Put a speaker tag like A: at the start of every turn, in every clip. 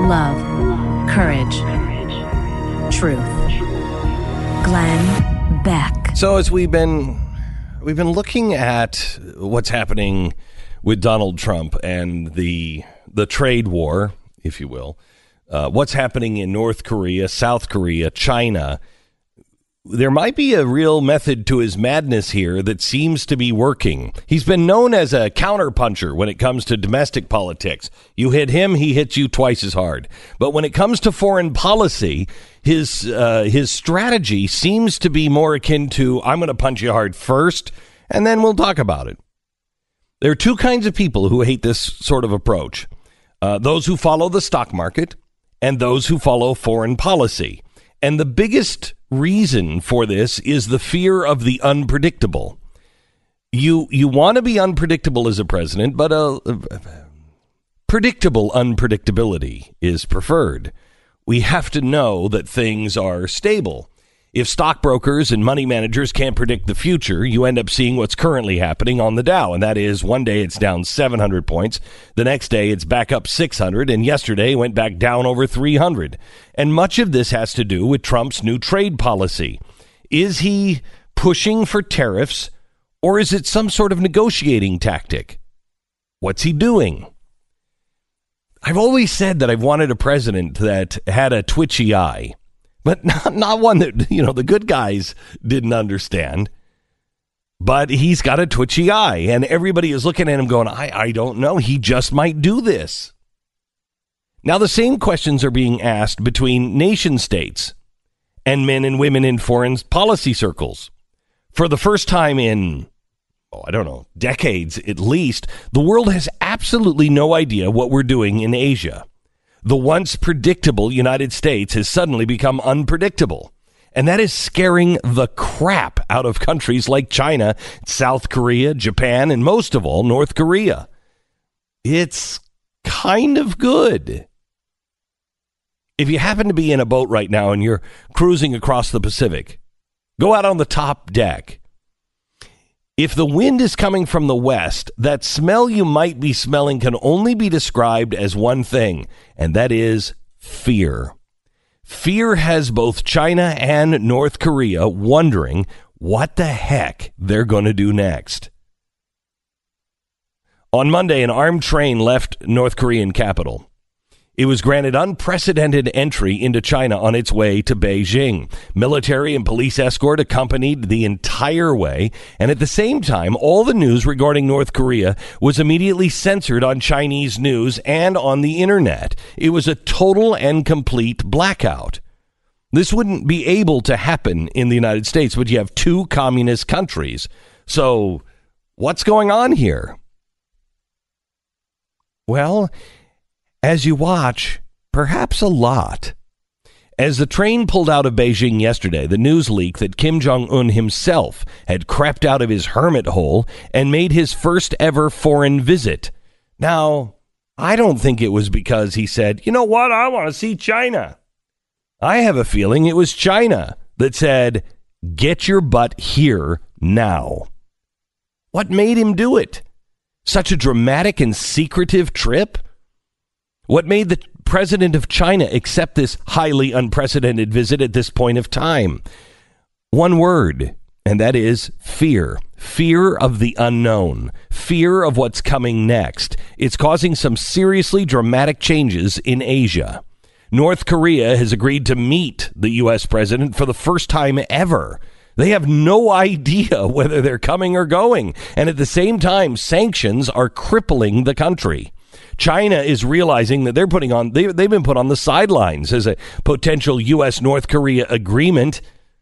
A: Love. Courage. Truth. Glenn Beck.
B: So as we've been looking at what's happening with Donald Trump and the trade war, if you will, what's happening in North Korea, South Korea, China, there might be a real method to his madness here that seems to be working. He's been known as a counterpuncher when it comes to domestic politics. You hit him, he hits you twice as hard. But when it comes to foreign policy, his strategy seems to be more akin to, I'm going to punch you hard first, and then we'll talk about it. There are two kinds of people who hate this sort of approach. Those who follow the stock market and those who follow foreign policy. And the biggest reason for this is the fear of the unpredictable. You want to be unpredictable as a president, but predictable unpredictability is preferred. We have to know that things are stable. If stockbrokers and money managers can't predict the future, you end up seeing what's currently happening on the Dow. And that is, one day it's down 700 points. The next day it's back up 600. And yesterday went back down over 300. And much of this has to do with Trump's new trade policy. Is he pushing for tariffs, or is it some sort of negotiating tactic? What's he doing? I've always said that I've wanted a president that had a twitchy eye. But not one that, the good guys didn't understand. But he's got a twitchy eye. And everybody is looking at him going, I don't know. He just might do this. Now, the same questions are being asked between nation states and men and women in foreign policy circles. For the first time in, decades at least, the world has absolutely no idea what we're doing in Asia. The once predictable United States has suddenly become unpredictable. And that is scaring the crap out of countries like China, South Korea, Japan, and most of all, North Korea. It's kind of good. If you happen to be in a boat right now and you're cruising across the Pacific, go out on the top deck. If the wind is coming from the west, that smell you might be smelling can only be described as one thing, and that is fear. Fear has both China and North Korea wondering what the heck they're going to do next. On Monday, an armed train left North Korean capital. It was granted unprecedented entry into China on its way to Beijing. Military and police escort accompanied the entire way, and at the same time, all the news regarding North Korea was immediately censored on Chinese news and on the internet. It was a total and complete blackout. This wouldn't be able to happen in the United States, but you have two communist countries. So, what's going on here? Well, as you watch, perhaps a lot. As the train pulled out of Beijing yesterday, the news leaked that Kim Jong-un himself had crept out of his hermit hole and made his first ever foreign visit. Now, I don't think it was because he said, you know what, I want to see China. I have a feeling it was China that said, get your butt here now. What made him do it? Such a dramatic and secretive trip? What made the president of China accept this highly unprecedented visit at this point of time? One word, and that is fear. Fear of the unknown. Fear of what's coming next. It's causing some seriously dramatic changes in Asia. North Korea has agreed to meet the U.S. president for the first time ever. They have no idea whether they're coming or going. And at the same time, sanctions are crippling the country. China is realizing that they've been put on the sidelines as a potential U.S.-North Korea agreement,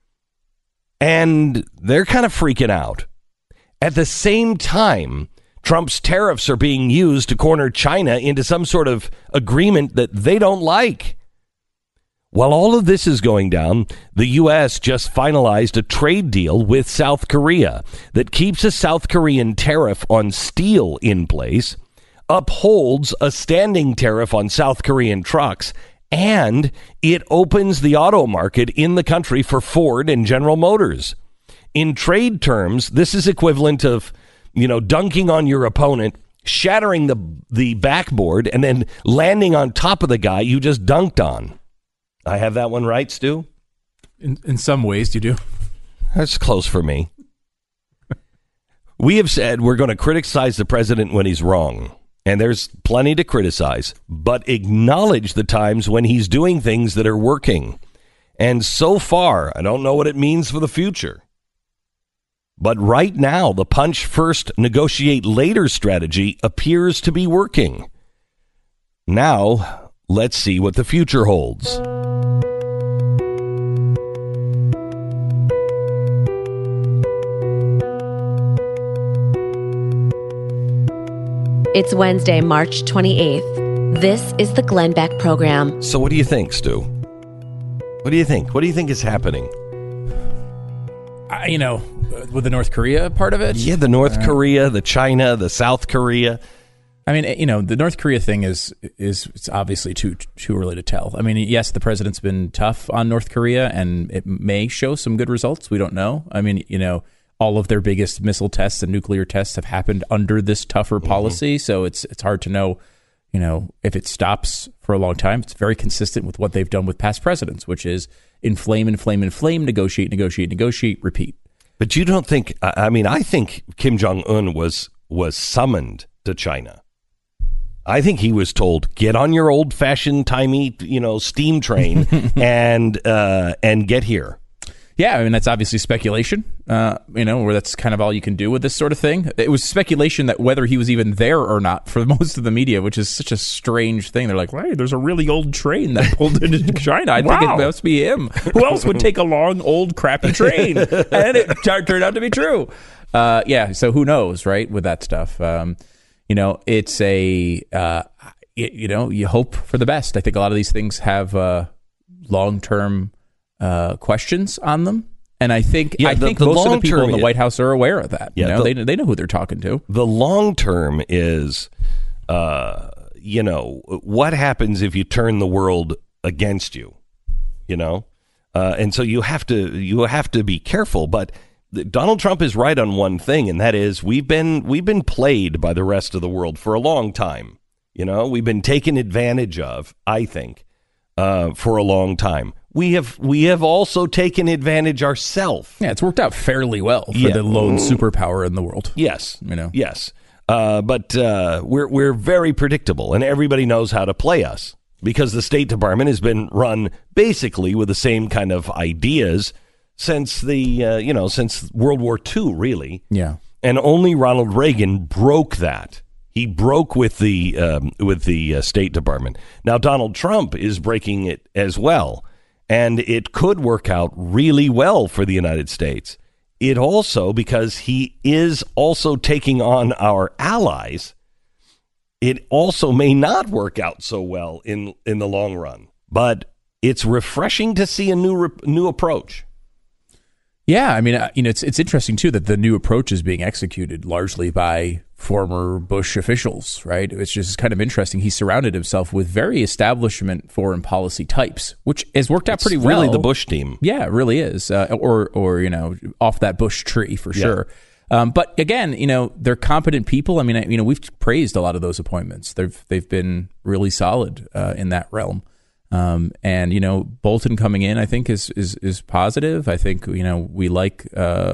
B: and they're kind of freaking out. At the same time, Trump's tariffs are being used to corner China into some sort of agreement that they don't like. While all of this is going down, the U.S. just finalized a trade deal with South Korea that keeps a South Korean tariff on steel in place, upholds a standing tariff on South Korean trucks, and it opens the auto market in the country for Ford and General Motors. In trade terms, this is equivalent of, dunking on your opponent shattering the backboard and then landing on top of the guy you just dunked on. I have that one right, Stu?
C: In some ways, you do.
B: That's close for me. We have said we're going to criticize the president when he's wrong. And there's plenty to criticize, but acknowledge the times when he's doing things that are working. And so far, I don't know what it means for the future. But right now, the punch first, negotiate later strategy appears to be working. Now, let's see what the future holds.
D: It's Wednesday, March 28th. This is the Glenn Beck Program.
B: So what do you think, Stu? What do you think? What do you think is happening?
C: With the North Korea part of it?
B: Yeah, the North Korea, the China, the South Korea.
C: I mean, the North Korea thing is it's obviously too early to tell. I mean, yes, the president's been tough on North Korea, and it may show some good results. We don't know. I mean, all of their biggest missile tests and nuclear tests have happened under this tougher policy, so it's hard to know, if it stops for a long time. It's very consistent with what they've done with past presidents, which is inflame, negotiate, repeat.
B: But you don't think? I think Kim Jong-un was summoned to China. I think he was told, get on your old-fashioned, timey, steam train and get here.
C: Yeah, I mean, that's obviously speculation, where that's kind of all you can do with this sort of thing. It was speculation that whether he was even there or not for most of the media, which is such a strange thing. They're like, hey, there's a really old train that pulled into China. I think it must be him. Who else would take a long, old, crappy train? And it turned out to be true. So who knows, right, with that stuff. It's you hope for the best. I think a lot of these things have long-term questions on them, and I think most of the people in the White House are aware of that. They know who they're talking to.
B: The long term is, what happens if you turn the world against you, and so you have to be careful. But Donald Trump is right on one thing, and that is we've been played by the rest of the world for a long time. We've been taken advantage of, I think, for a long time. We have also taken advantage ourselves.
C: Yeah, it's worked out fairly well for the lone superpower in the world.
B: Yes, but we're very predictable, and everybody knows how to play us because the State Department has been run basically with the same kind of ideas since since World War II, really.
C: Yeah,
B: and only Ronald Reagan broke that. He broke with the State Department. Now Donald Trump is breaking it as well. And it could work out really well for the United States. It also, because he is also taking on our allies, it also may not work out so well in the long run. But it's refreshing to see a new approach.
C: Yeah, I mean, it's interesting, too, that the new approach is being executed largely by former Bush officials, right? It's just kind of interesting. He surrounded himself with very establishment foreign policy types, which has worked out pretty well.
B: Really the Bush team.
C: Yeah, it really is. Or off that Bush tree for sure. But again, they're competent people. I mean, we've praised a lot of those appointments. They've been really solid in that realm. And Bolton coming in, I think is positive. I think we like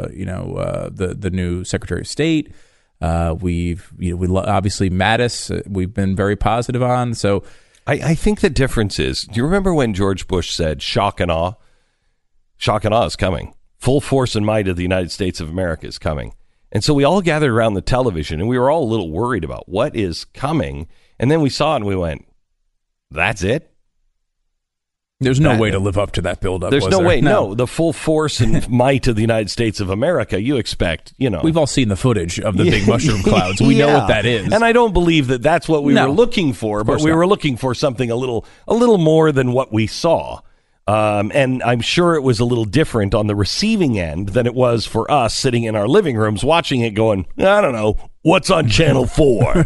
C: the new Secretary of State. We obviously Mattis. We've been very positive on. So
B: I think the difference is, do you remember when George Bush said shock and awe? Shock and awe is coming. Full force and might of the United States of America is coming. And so we all gathered around the television and we were all a little worried about what is coming. And then we saw it and we went, that's it?
C: There's no way to live up to that buildup.
B: There's no way. No, the full force and might of the United States of America. You expect,
C: We've all seen the footage of the big mushroom clouds. We know what that is.
B: And I don't believe that that's what we were looking for, but we were looking for something a little more than what we saw. And I'm sure it was a little different on the receiving end than it was for us sitting in our living rooms watching it going, I don't know, what's on Channel 4?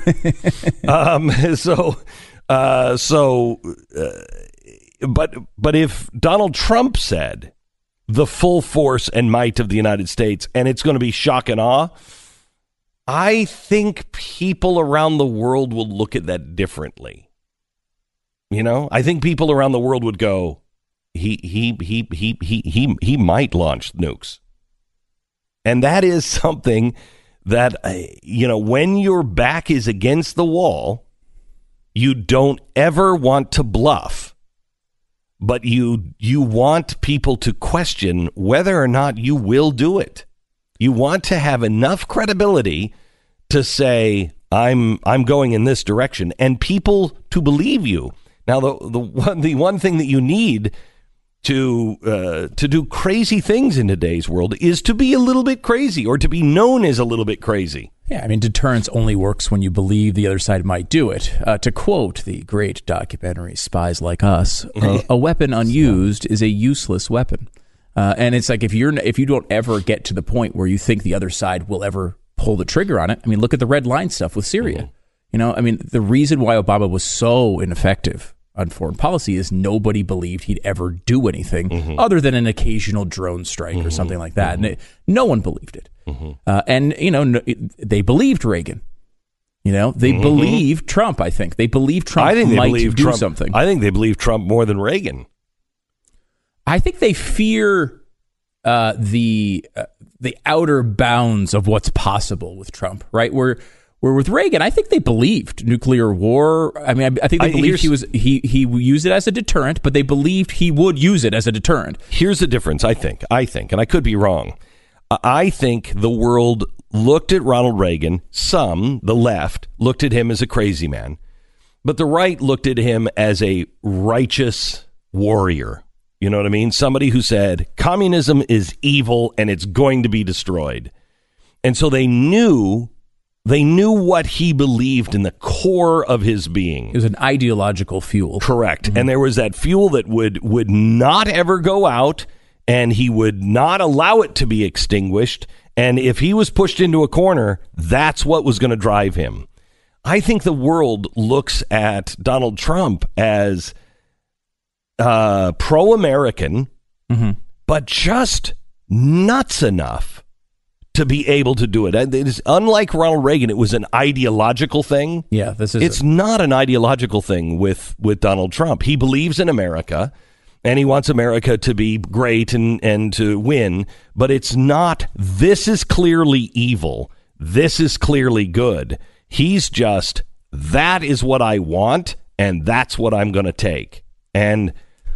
B: But if Donald Trump said the full force and might of the United States, and it's going to be shock and awe, I think people around the world will look at that differently. I think people around the world would go, he might launch nukes. And that is something that, when your back is against the wall, you don't ever want to bluff, but you want people to question whether or not you will do it. You want to have enough credibility to say, I'm going in this direction, and people to believe you. Now, the one thing that you need to do crazy things in today's world is to be a little bit crazy, or to be known as a little bit crazy.
C: Yeah, I mean, deterrence only works when you believe the other side might do it. To quote the great documentary Spies Like Us, a weapon unused is a useless weapon. And it's like if you don't ever get to the point where you think the other side will ever pull the trigger on it. I mean, look at the red line stuff with Syria. The reason why Obama was so ineffective on foreign policy is nobody believed he'd ever do anything other than an occasional drone strike or something like that. And no one believed it. They believed Reagan. They believed Trump, I think. They believed Trump might do something.
B: I think they believe Trump more than Reagan.
C: I think they fear the outer bounds of what's possible with Trump, right? Where with Reagan, I think they believed nuclear war. I mean, I think they believed he used it as a deterrent, but they believed he would use it as a deterrent.
B: Here's the difference, I think, and I could be wrong. I think the world looked at Ronald Reagan. Some, the left, looked at him as a crazy man, but the right looked at him as a righteous warrior. You know what I mean? Somebody who said communism is evil and it's going to be destroyed. And so they knew what he believed in the core of his being.
C: It was an ideological fuel.
B: Correct. And there was that fuel that would not ever go out, and he would not allow it to be extinguished. And if he was pushed into a corner, that's what was going to drive him. I think the world looks at Donald Trump as pro-American, but just nuts enough to be able to do it. It is unlike Ronald Reagan. It was an ideological thing.
C: Yeah,
B: it's not an ideological thing with Donald Trump. He believes in America, and he wants America to be great and to win. But it's not. This is clearly evil. This is clearly good. He's just, that is what I want, and that's what I'm going to take. And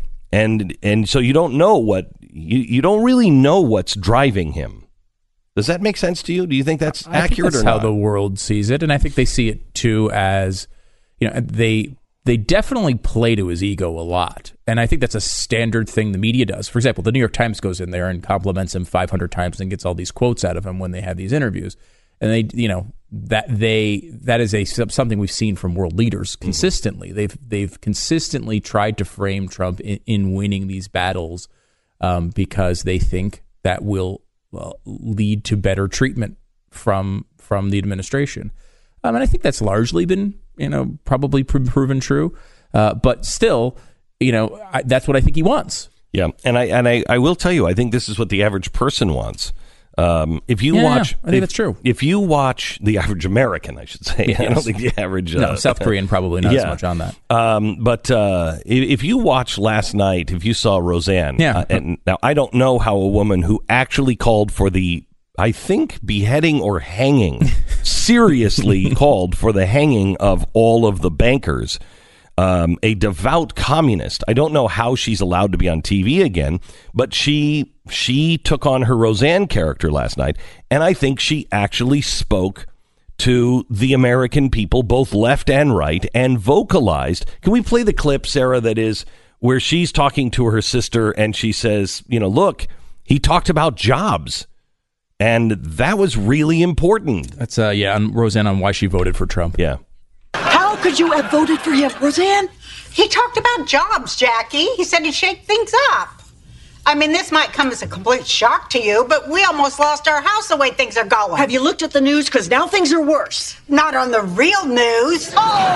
B: so you don't know what you don't really know what's driving him. Does that make sense to you? Do you think that's accurate or not?
C: That's how the world sees it, and I think they see it too as, they definitely play to his ego a lot, and I think that's a standard thing the media does. For example, the New York Times goes in there and compliments him 500 times and gets all these quotes out of him when they have these interviews, and that is something we've seen from world leaders consistently. They've consistently tried to frame Trump in winning these battles because they think that will lead to better treatment from the administration. And I think that's largely been, probably proven true. But still, that's what I think he wants.
B: Yeah. And I will tell you, I think this is what the average person wants. If you watch,
C: I think that's true.
B: If you watch the average American, I should say, yes. I don't think the average
C: South Korean probably not as much on that.
B: But if you watch last night, if you saw Roseanne, and now I don't know how a woman who actually called for the, I think, beheading or hanging, seriously called for the hanging of all of the bankers. A devout communist. I don't know how she's allowed to be on TV again, but she took on her Roseanne character last night, and I think she actually spoke to the American people, both left and right, and vocalized. Can we play the clip, Sarah, that is where she's talking to her sister, and she says, look, he talked about jobs, and that was really important.
C: That's, on Roseanne on why she voted for Trump.
B: Yeah.
E: How could you have voted for him, Roseanne?
F: He talked about jobs, Jackie. He said he'd shake things up. I mean, this might come as a complete shock to you, but we almost lost our house the way things are going.
E: Have you looked at the news? Because now things are worse.
F: Not on the real news.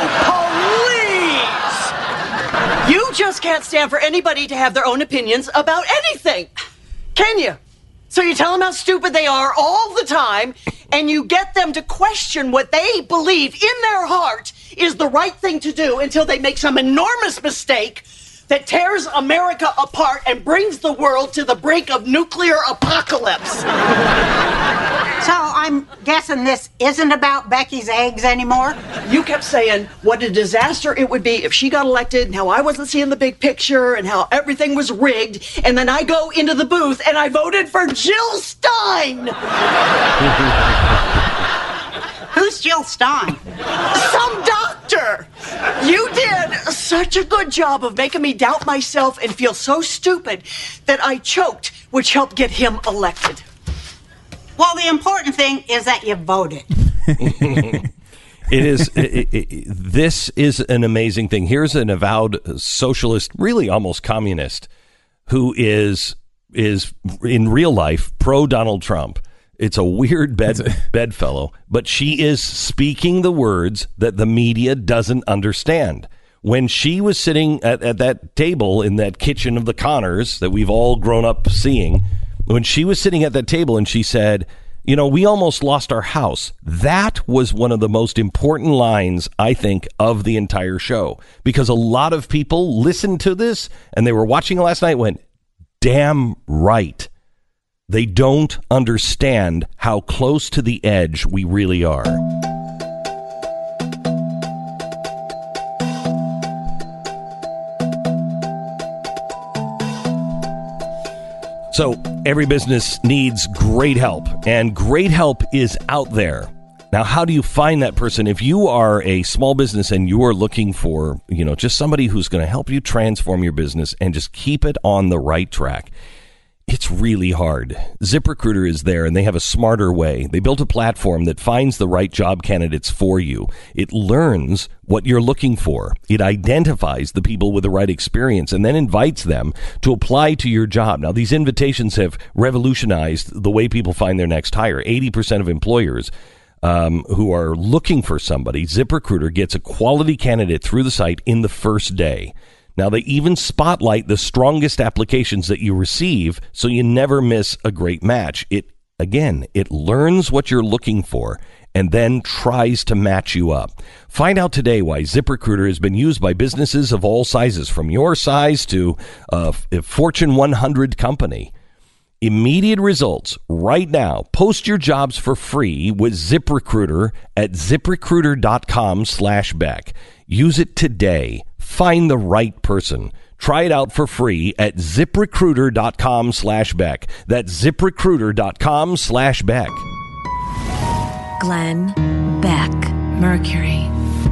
E: Oh, please! You just can't stand for anybody to have their own opinions about anything. Can you? So you tell them how stupid they are all the time, and you get them to question what they believe in their heart is the right thing to do until they make some enormous mistake that tears America apart and brings the world to the brink of nuclear apocalypse.
F: So I'm guessing this isn't about Becky's eggs anymore?
E: You kept saying what a disaster it would be if she got elected and how I wasn't seeing the big picture and how everything was rigged. And then I go into the booth and I voted for Jill Stein.
F: Who's Jill Stein?
E: Some doctor. You did such a good job of making me doubt myself and feel so stupid that I choked, which helped get him elected.
F: Well, the important thing is that you voted.
B: This is an amazing thing. Here's an avowed socialist, really almost communist, who is in real life pro Donald Trump. It's a weird bedfellow, but she is speaking the words that the media doesn't understand. When she was sitting at that table in that kitchen of the Connors that we've all grown up seeing, when she was sitting at that table and she said, you know, we almost lost our house. That was one of the most important lines, I think, of the entire show, because a lot of people listened to this and they were watching it last night and went, damn right. They don't understand how close to the edge we really are. So every business needs great help, and great help is out there. Now, how do you find that person? If you are a small business and you are looking for, you know, just somebody who's going to help you transform your business and just keep it on the right track, it's really hard. ZipRecruiter is there, and they have a smarter way. They built a platform that finds the right job candidates for you. It learns what you're looking for. It identifies the people with the right experience and then invites them to apply to your job. Now, these invitations have revolutionized the way people find their next hire. 80% of employers who are looking for somebody, ZipRecruiter gets a quality candidate through the site in the first day. Now, they even spotlight the strongest applications that you receive, so you never miss a great match. It learns what you're looking for and then tries to match you up. Find out today why ZipRecruiter has been used by businesses of all sizes, from your size to a Fortune 100 company. Immediate results right now. Post your jobs for free with ZipRecruiter at ZipRecruiter.com/Beck. Use it today. Find the right person. Try it out for free at ZipRecruiter.com/Beck. That's ZipRecruiter.com/Beck.
A: Glenn Beck, Mercury.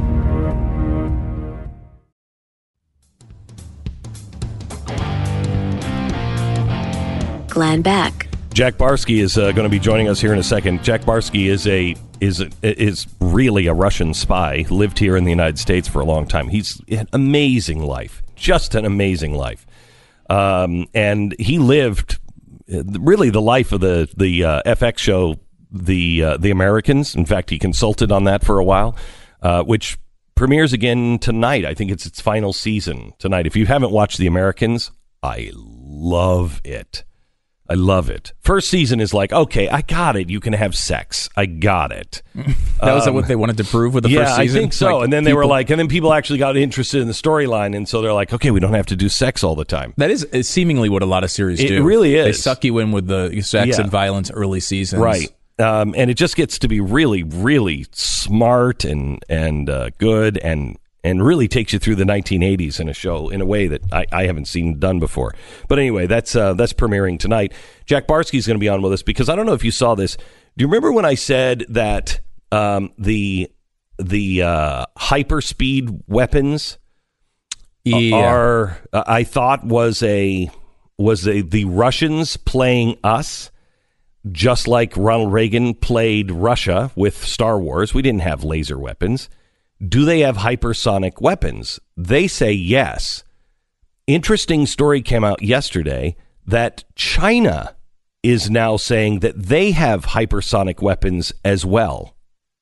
D: Glenn Beck.
B: Jack Barsky is going to be joining us here in a second. Jack Barsky is really a Russian spy. Lived here in the United States for a long time. He's an amazing life, just an amazing life, and he lived really the life of the FX show, the Americans. In fact, he consulted on that for a while, which premieres again tonight. I think it's its final season tonight. If you haven't watched The Americans, I love it. I love it. First season is like, okay, I got it. You can have sex. I got it.
C: That was what they wanted to prove with the first season?
B: Yeah, I think so. Like, and then they were like, and then people actually got interested in the storyline, and so they're like, okay, we don't have to do sex all the time.
C: That is seemingly what a lot of series do.
B: It really is.
C: They suck you in with the sex and violence early seasons.
B: Right. And it just gets to be really, really smart and good and really takes you through the 1980s in a show in a way that I haven't seen done before. But anyway, that's premiering tonight. Jack Barsky is going to be on with us because I don't know if you saw this. Do you remember when I said that the hyperspeed weapons are I thought was the Russians playing us, just like Ronald Reagan played Russia with Star Wars? We didn't have laser weapons. Do they have hypersonic weapons? They say yes. Interesting story came out yesterday that China is now saying that they have hypersonic weapons as well.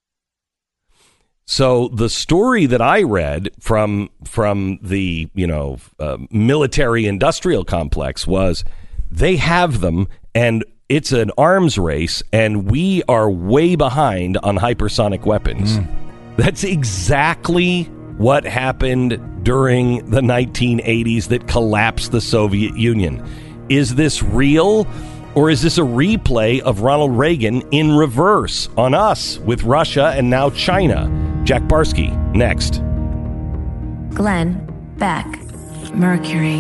B: So the story that I read from the military industrial complex was they have them, and It's an arms race, and we are way behind on hypersonic weapons. That's exactly what happened during the 1980s that collapsed the Soviet Union. Is this real, or is this a replay of Ronald Reagan in reverse on us with Russia and now China? Jack Barsky, next.
A: Glenn Beck, Mercury.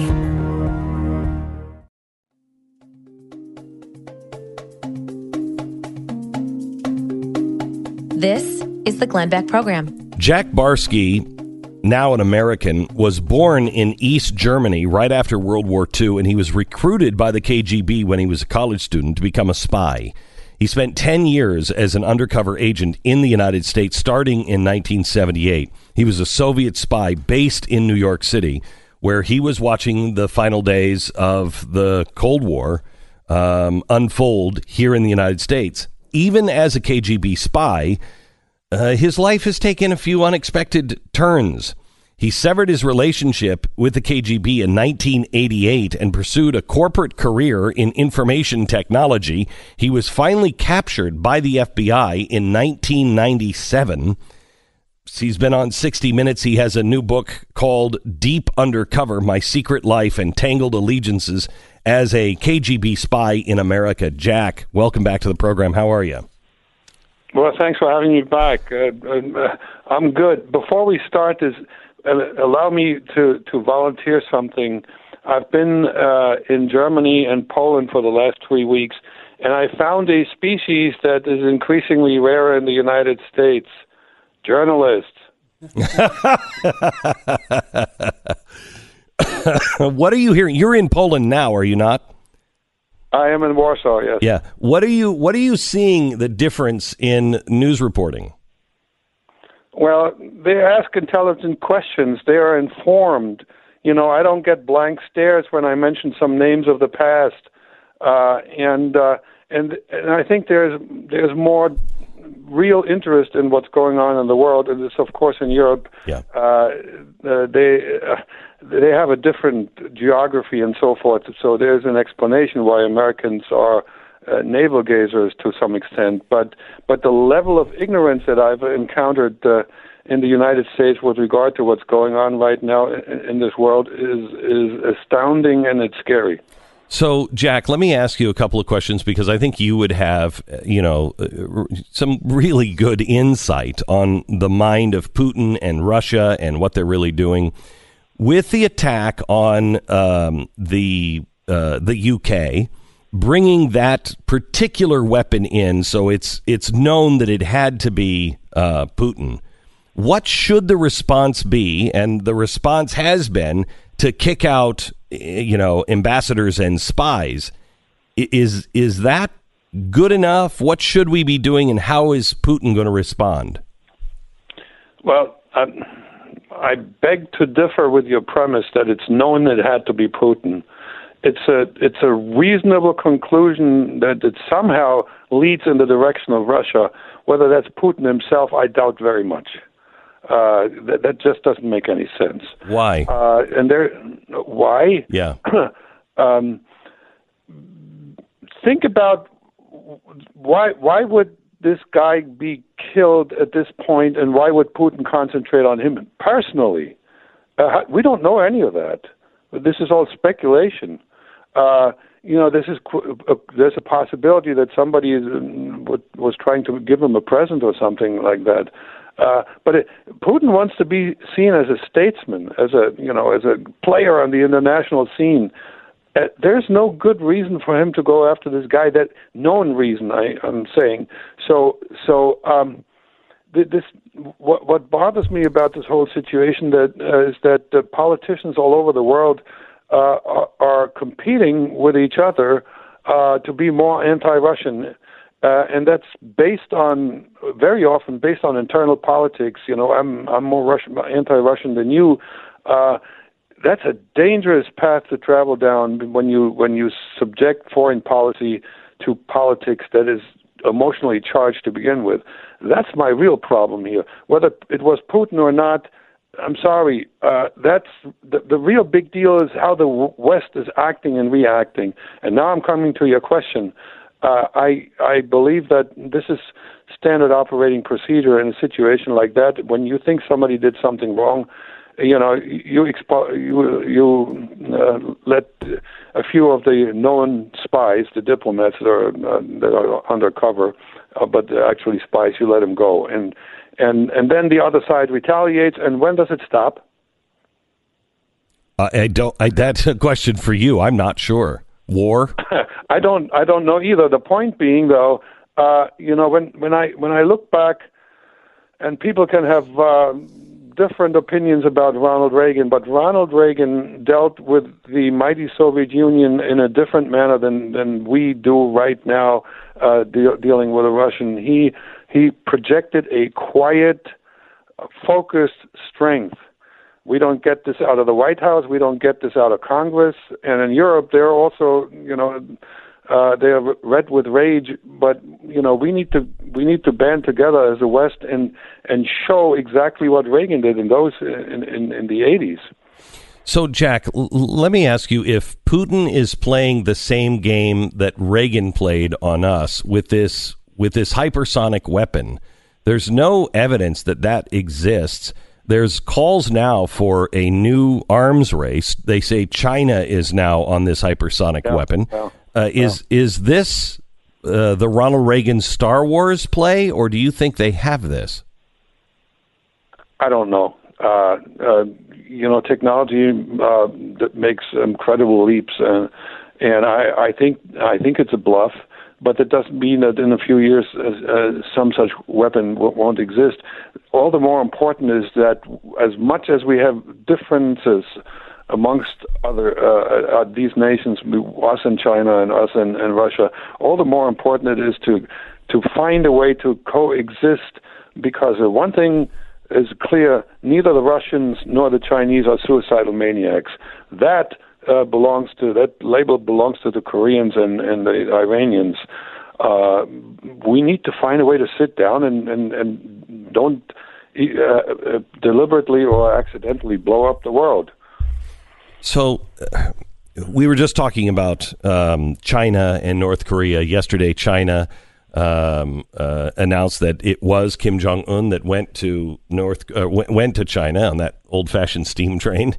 D: This is the Glenn Beck Program.
B: Jack Barsky, now an American, was born in East Germany right after World War II, and he was recruited by the KGB when he was a college student to become a spy. He spent 10 years as an undercover agent in the United States, starting in 1978. He was a Soviet spy based in New York City, where he was watching the final days of the Cold War unfold here in the United States. Even as a KGB spy, his life has taken a few unexpected turns. He severed his relationship with the KGB in 1988 and pursued a corporate career in information technology. He was finally captured by the FBI in 1997. He's been on 60 Minutes. He has a new book called Deep Undercover, My Secret Life and Tangled Allegiances as a KGB Spy in America. Jack, welcome back to the program. How are you?
G: Well, thanks for having me back. I'm good. Before we start this, allow me to volunteer something. I've been in Germany and Poland for the last 3 weeks, and I found a species that is increasingly rare in the United States. Journalists.
B: What are you hearing? You're in Poland now, are you not?
G: I am in Warsaw, yes.
B: Yeah. What are you seeing the difference in news reporting?
G: Well, they ask intelligent questions. They are informed. You know, I don't get blank stares when I mention some names of the past. And I think there's more real interest in what's going on in the world, and this, of course, in Europe.
B: Yeah.
G: They have a different geography and so forth. So there's an explanation why Americans are navel gazers to some extent. But the level of ignorance that I've encountered in the United States with regard to what's going on right now in this world is astounding, and it's scary.
B: So, Jack, let me ask you a couple of questions, because I think you would have, some really good insight on the mind of Putin and Russia and what they're really doing. With the attack on the UK, bringing that particular weapon in, so it's known that it had to be Putin. What should the response be? And the response has been to kick out, ambassadors and spies. Is that good enough? What should we be doing, and how is Putin going to respond?
G: Well, I beg to differ with your premise that it's known it had to be Putin. It's a reasonable conclusion that it somehow leads in the direction of Russia. Whether that's Putin himself, I doubt very much. That just doesn't make any sense.
B: Why?
G: Why?
B: Yeah.
G: Think about why would this guy be killed at this point, and why would Putin concentrate on him personally? We don't know any of that. This is all speculation. There's a possibility that somebody was trying to give him a present or something like that. But Putin wants to be seen as a statesman, as a player on the international scene. There's no good reason for him to go after this guy. That known reason, I'm saying. What bothers me about this whole situation is that politicians all over the world are competing with each other to be more anti-Russian. And that's very often based on internal politics. I'm more anti-Russian than you. That's a dangerous path to travel down when you subject foreign policy to politics that is emotionally charged to begin with. That's my real problem here. Whether it was Putin or not, I'm sorry. That's the real big deal is how the West is acting and reacting. And now I'm coming to your question. I believe that this is standard operating procedure in a situation like that. When you think somebody did something wrong, you let a few of the known spies, the diplomats that are undercover, but actually spies, you let them go, and then the other side retaliates. And when does it stop?
B: That's a question for you. I'm not sure. War?
G: I don't know either. The point being, though, when I look back, and people can have different opinions about Ronald Reagan, but Ronald Reagan dealt with the mighty Soviet Union in a different manner than we do right now, dealing with the Russian. He projected a quiet, focused strength. We don't get this out of the White House. We don't get this out of Congress. And in Europe, they're also, they are red with rage. But we need to band together as the West and show exactly what Reagan did in the 80s.
B: So, Jack, let me ask you, if Putin is playing the same game that Reagan played on us with this hypersonic weapon, there's no evidence that exists. There's calls now for a new arms race. They say China is now on this hypersonic weapon. Is this the Ronald Reagan Star Wars play, or do you think they have this?
G: I don't know. Technology that makes incredible leaps, and I think it's a bluff. But that doesn't mean that in a few years some such weapon won't exist. All the more important is that as much as we have differences amongst other these nations, us and China and us and Russia, all the more important it is to find a way to coexist, because one thing is clear: neither the Russians nor the Chinese are suicidal maniacs. That label belongs to the Koreans and the Iranians. We need to find a way to sit down and don't deliberately or accidentally blow up the world.
B: So we were just talking about China and North Korea. Yesterday, China announced that it was Kim Jong-un that went to China on that old-fashioned steam train,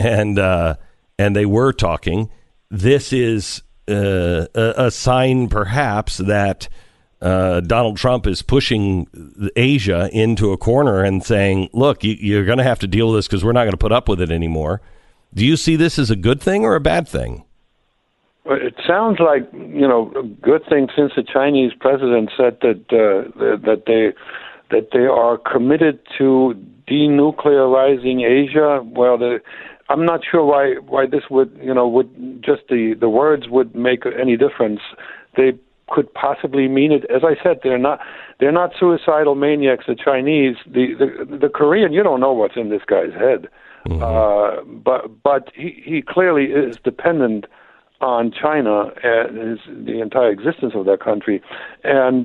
B: and they were talking. This is a sign, perhaps, that Donald Trump is pushing Asia into a corner and saying, look, you're going to have to deal with this because we're not going to put up with it anymore. Do you see this as a good thing or a bad thing?
G: Well, it sounds like, a good thing, since the Chinese president said that they are committed to denuclearizing Asia. Well, I'm not sure why this would just the words would make any difference. They could possibly mean it. As I said, they're not suicidal maniacs, the Chinese. The Korean, you don't know what's in this guy's head. Mm-hmm. But he clearly is dependent on China and the entire existence of that country. And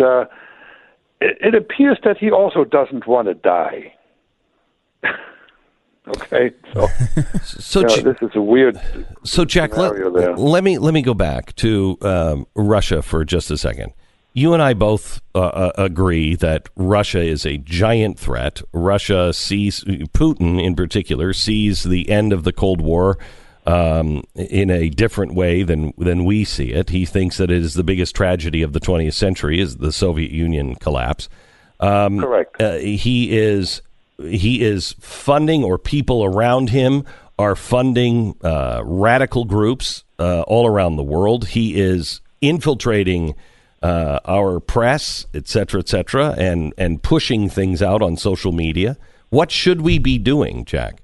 G: it appears that he also doesn't want to die. Okay, so this is a weird.
B: So, Jack, let me go back to Russia for just a second. You and I both agree that Russia is a giant threat. Russia Putin in particular sees the end of the Cold War in a different way than we see it. He thinks that it is the biggest tragedy of the 20th century is the Soviet Union collapse.
G: Correct.
B: He is funding, or people around him are funding radical groups all around the world. He is infiltrating our press, et cetera, and pushing things out on social media. What should we be doing, Jack?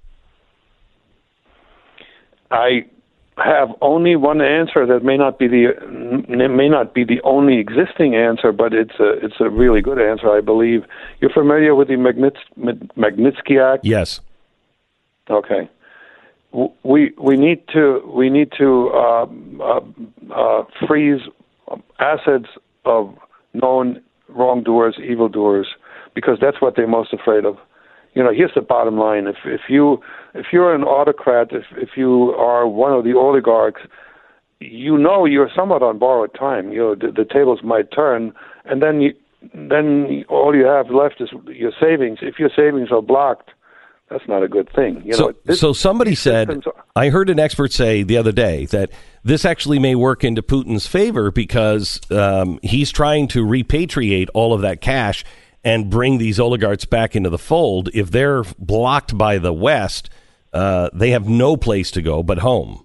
G: I have only one answer that may not be the only existing answer, but it's a really good answer, I believe. You're familiar with the Magnitsky Act?
B: Yes.
G: Okay. We need to freeze assets of known wrongdoers, evildoers, because that's what they're most afraid of. Here's the bottom line: if you're an autocrat, if you are one of the oligarchs, you know you're somewhat on borrowed time. You know, the tables might turn, and then all you have left is your savings. If your savings are blocked, that's not a good thing.
B: So somebody said, I heard an expert say the other day that this actually may work into Putin's favor because he's trying to repatriate all of that cash and bring these oligarchs back into the fold. If they're blocked by the West, they have no place to go but home.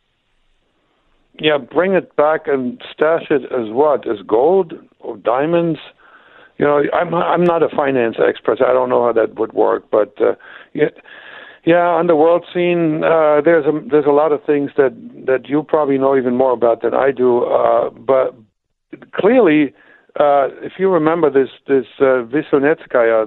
G: Yeah, bring it back and stash it as what? As gold or diamonds? You know, I'm not a finance expert. I don't know how that would work, but on the world scene, there's a lot of things that you probably know even more about than I do. But clearly, if you remember this Visonetskaya,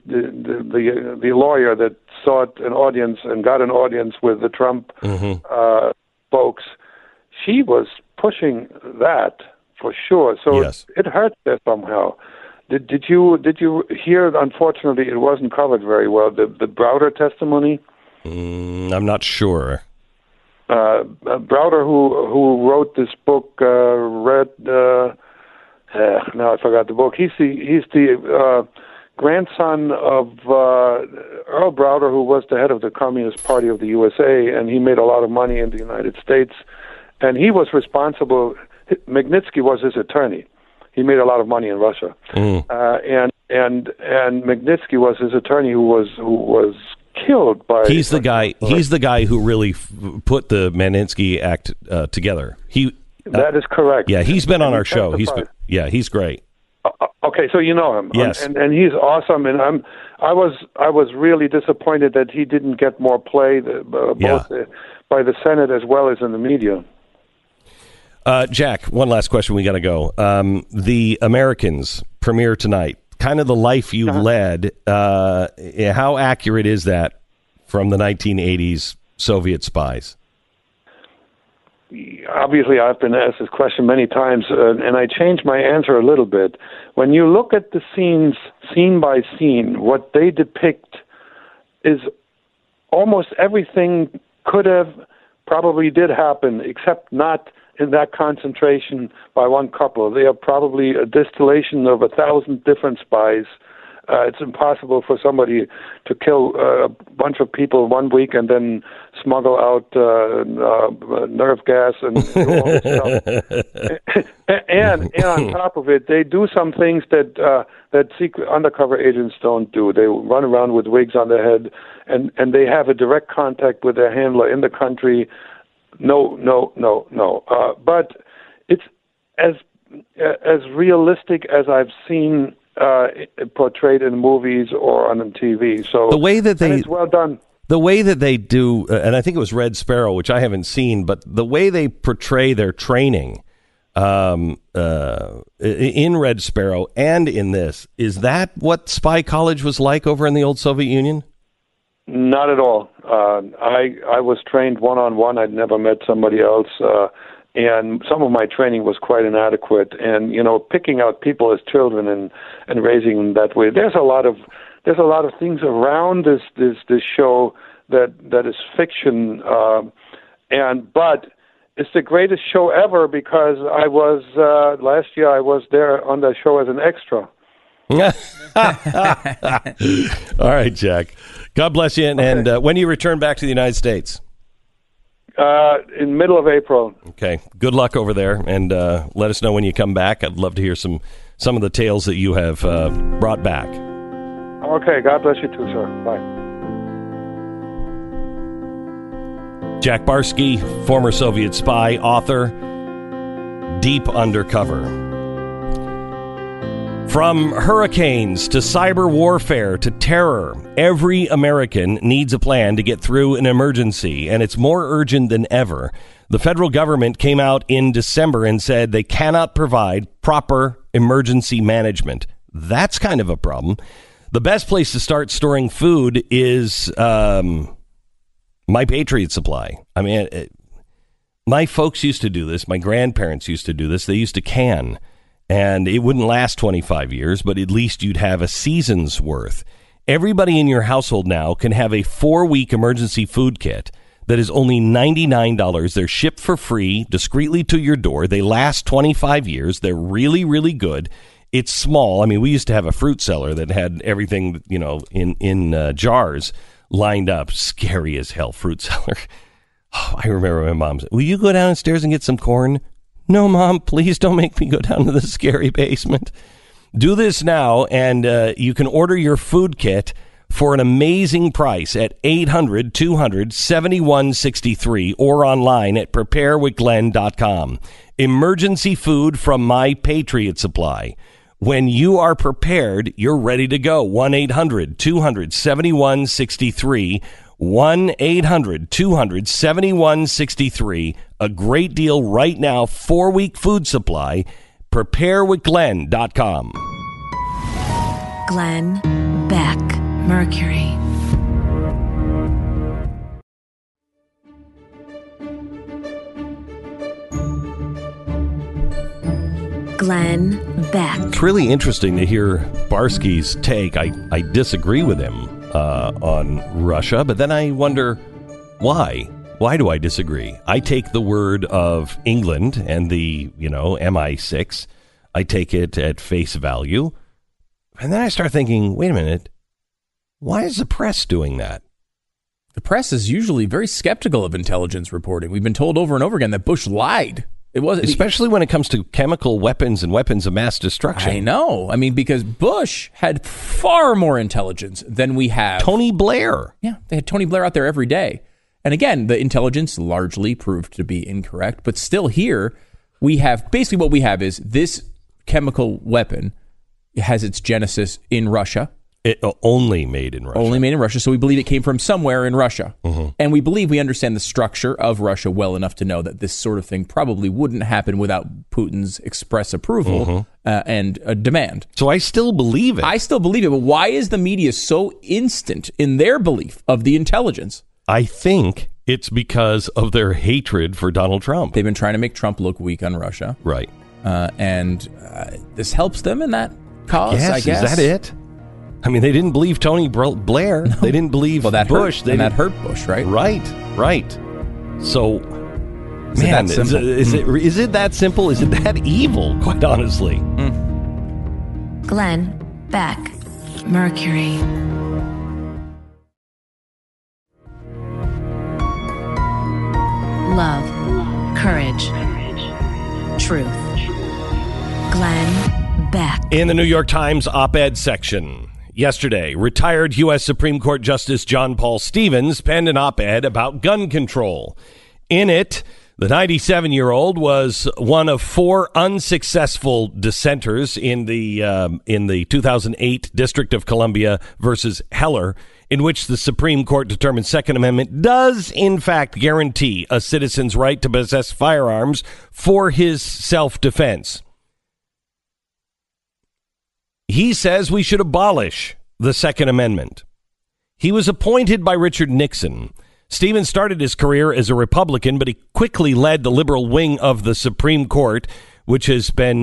G: the lawyer that sought an audience and got an audience with the Trump folks, she was pushing that for sure. So yes. It hurts there somehow. Did you hear? Unfortunately, it wasn't covered very well. The Browder testimony.
B: I'm not sure.
G: Browder, who wrote this book, now I forgot the book. He's the grandson of Earl Browder, who was the head of the Communist Party of the USA, and he made a lot of money in the United States. And he was responsible. Magnitsky was his attorney. He made a lot of money in Russia, and Magnitsky was his attorney, who was killed by.
B: He's the guy. He's the guy who really put the Magnitsky Act together.
G: That is correct.
B: Yeah, he's been on our show. He's great.
G: Okay, so you know him.
B: Yes,
G: and he's awesome. And I was really disappointed that he didn't get more play, both by the Senate as well as in the media.
B: Jack, one last question. We got to go. The Americans premiere tonight. Kind of the life you led. How accurate is that from the 1980s Soviet spies?
G: Obviously, I've been asked this question many times, and I changed my answer a little bit. When you look at the scenes, scene by scene, what they depict is almost everything probably did happen, except not in that concentration by one couple. They are probably a distillation of 1,000 different spies. It's impossible for somebody to kill a bunch of people 1 week and then smuggle out nerve gas and all this stuff. and on top of it, they do some things that secret undercover agents don't do. They run around with wigs on their head, and they have a direct contact with their handler in the country. No. But it's as realistic as I've seen portrayed in movies or on TV. So
B: the way that
G: it's well done.
B: The way that they do, and I think it was Red Sparrow, which I haven't seen, but the way they portray their training in Red Sparrow and in this, is that what Spy College was like over in the old Soviet Union?
G: Not at all. I was trained one-on-one. I'd never met somebody else, and some of my training was quite inadequate. And picking out people as children and raising them that way. There's a lot of things around this show that is fiction, but it's the greatest show ever because I was last year I was there on the show as an extra.
B: All right, Jack. God bless you. And when do you return back to the United States?
G: In middle of April.
B: Okay. Good luck over there, and let us know when you come back. I'd love to hear some of the tales that you have brought back.
G: Okay. God bless you too, sir. Bye.
B: Jack Barsky, former Soviet spy, author, Deep Undercover. From hurricanes to cyber warfare to terror, every American needs a plan to get through an emergency, and it's more urgent than ever. The federal government came out in December and said they cannot provide proper emergency management. That's kind of a problem. The best place to start storing food is My Patriot Supply. I mean, my folks used to do this. My grandparents used to do this. They used to can. And it wouldn't last 25 years, but at least you'd have a season's worth. Everybody in your household now can have a 4-week emergency food kit that is only $99. They're shipped for free, discreetly to your door. They last 25 years. They're really, really good. It's small. I mean, we used to have a fruit cellar that had everything, in jars lined up. Scary as hell, fruit cellar. Oh, I remember my mom said, will you go downstairs and get some corn? No, Mom, please don't make me go down to the scary basement. Do this now, and you can order your food kit for an amazing price at 800-200-7163 or online at preparewithglenn.com. Emergency food from My Patriot Supply. When you are prepared, you're ready to go. 1-800-200-7163. 1-800-200-7163. A great deal right now. 4-week food supply. Preparewithglenn.com.
A: Glenn Beck, Mercury. Glenn Beck.
B: It's really interesting to hear Barsky's take. I disagree with him on Russia, but then I wonder why. Why do I disagree? I take the word of England and the, MI6. I take it at face value. And then I start thinking, wait a minute, why is the press doing that?
C: The press is usually very skeptical of intelligence reporting. We've been told over and over again that Bush lied. It wasn't,
B: especially when it comes to chemical weapons and weapons of mass destruction.
C: I know. I mean, because Bush had far more intelligence than we have.
B: Tony Blair.
C: Yeah, they had Tony Blair out there every day. And again, the intelligence largely proved to be incorrect. But still here, we have basically what we have is this chemical weapon has its genesis in Russia.
B: It only made in Russia.
C: Only made in Russia. So we believe it came from somewhere in Russia. Mm-hmm. And we believe we understand the structure of Russia well enough to know that this sort of thing probably wouldn't happen without Putin's express approval and a demand.
B: So I still believe it.
C: I still believe it. But why is the media so instant in their belief of the intelligence?
B: I think it's because of their hatred for Donald Trump.
C: They've been trying to make Trump look weak on Russia.
B: Right.
C: And this helps them in that cause, I guess.
B: Is that it? I mean, they didn't believe Tony Blair. No. They didn't believe Bush.
C: That hurt Bush, right?
B: Right. So, man, is it that simple? Is it that evil, quite honestly?
A: Glenn Beck, Mercury. Love, courage, truth. Glenn Beck.
B: In the New York Times op-ed section yesterday, retired U.S. Supreme Court Justice John Paul Stevens penned an op-ed about gun control. In it, the 97-year-old was one of 4 unsuccessful dissenters in the 2008 District of Columbia versus Heller, in which the Supreme Court determined Second Amendment does, in fact, guarantee a citizen's right to possess firearms for his self-defense. He says we should abolish the Second Amendment. He was appointed by Richard Nixon. Stevens started his career as a Republican, but he quickly led the liberal wing of the Supreme Court, which has been,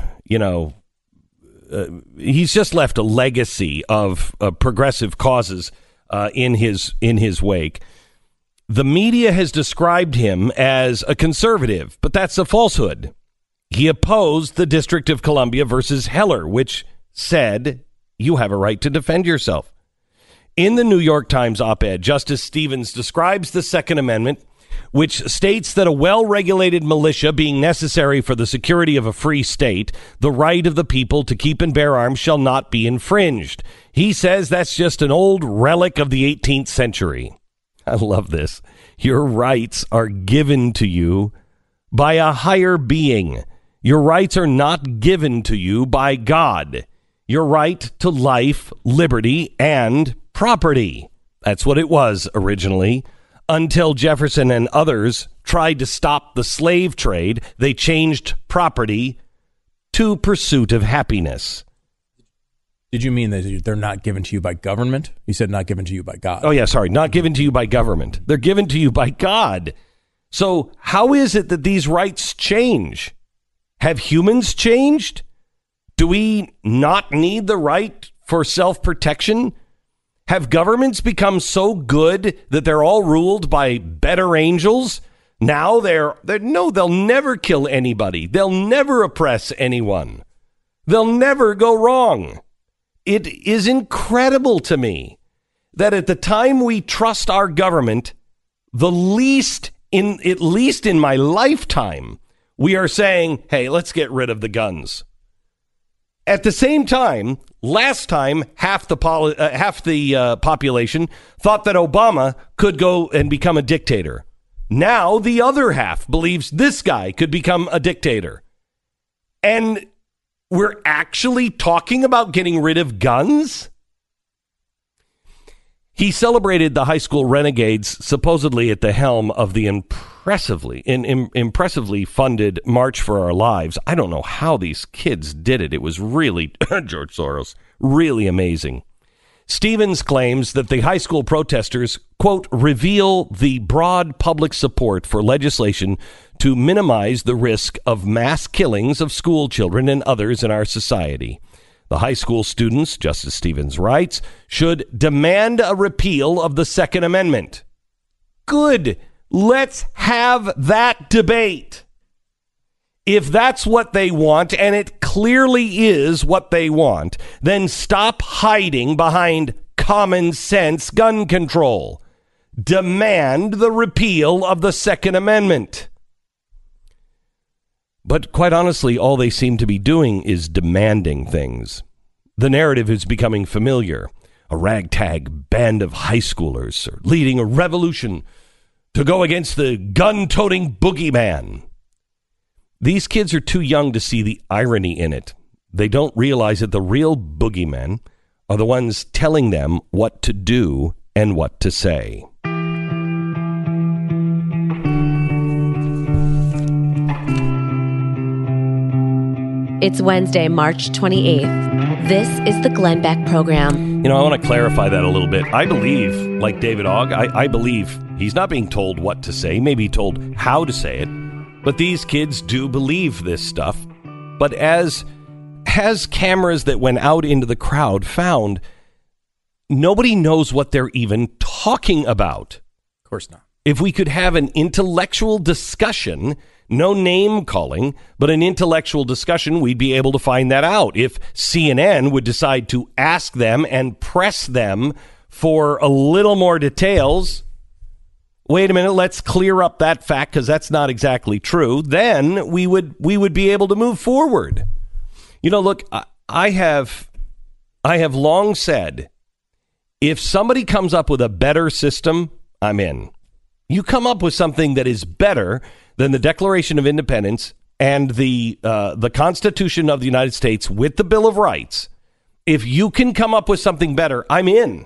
B: he's just left a legacy of progressive causes in his wake. The media has described him as a conservative, but that's a falsehood. He opposed the District of Columbia versus Heller, which said you have a right to defend yourself. In the New York Times op-ed, Justice Stevens describes the Second Amendment, which states that a well-regulated militia being necessary for the security of a free state, the right of the people to keep and bear arms shall not be infringed. He says that's just an old relic of the 18th century. I love this. Your rights are given to you by a higher being. Your rights are not given to you by God. Your right to life, liberty, and property. That's what it was originally. Until Jefferson and others tried to stop the slave trade, they changed property to pursuit of happiness.
C: Did you mean that they're not given to you by government? You said not given to you by God.
B: Oh, yeah, sorry. Not given to you by government. They're given to you by God. So how is it that these rights change? Have humans changed? Do we not need the right for self-protection? Have governments become so good that they're all ruled by better angels? Now they'll never kill anybody. They'll never oppress anyone. They'll never go wrong. It is incredible to me that at the time we trust our government, at least in my lifetime, we are saying, hey, let's get rid of the guns. At the same time, last time, half the population thought that Obama could go and become a dictator. Now the other half believes this guy could become a dictator. And we're actually talking about getting rid of guns? He celebrated the high school renegades supposedly at the helm of the impressively funded March for Our Lives. I don't know how these kids did it. It was really, George Soros, really amazing. Stevens claims that the high school protesters, quote, reveal the broad public support for legislation to minimize the risk of mass killings of school children and others in our society. The high school students, Justice Stevens writes, should demand a repeal of the Second Amendment. Good. Let's have that debate. If that's what they want, and it clearly is what they want, then stop hiding behind common sense gun control. Demand the repeal of the Second Amendment. But quite honestly, all they seem to be doing is demanding things. The narrative is becoming familiar. A ragtag band of high schoolers are leading a revolution to go against the gun-toting boogeyman. These kids are too young to see the irony in it. They don't realize that the real boogeymen are the ones telling them what to do and what to say.
D: It's Wednesday, March 28th. This is the Glenn Beck Program.
B: You know, I want to clarify that a little bit. I believe, like David Ogg, I believe he's not being told what to say, maybe told how to say it. But these kids do believe this stuff. But as cameras that went out into the crowd found, nobody knows what they're even talking about.
C: Of course not.
B: If we could have an intellectual discussion, no name calling, but an intellectual discussion, we'd be able to find that out. If CNN would decide to ask them and press them for a little more details, wait a minute, let's clear up that fact because that's not exactly true, then we would be able to move forward. You know, look, I have long said, if somebody comes up with a better system, I'm in. You come up with something that is better than the Declaration of Independence and the Constitution of the United States with the Bill of Rights. If you can come up with something better, I'm in.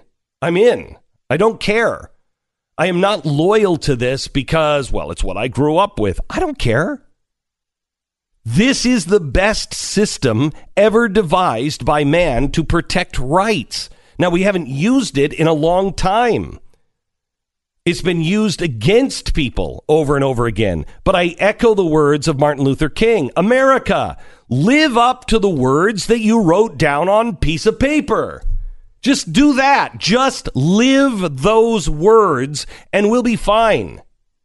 B: I don't care. I am not loyal to this because, well, it's what I grew up with. I don't care. This is the best system ever devised by man to protect rights. Now, we haven't used it in a long time. It's been used against people over and over again. But I echo the words of Martin Luther King. America, live up to the words that you wrote down on a piece of paper. Just do that. Just live those words and we'll be fine.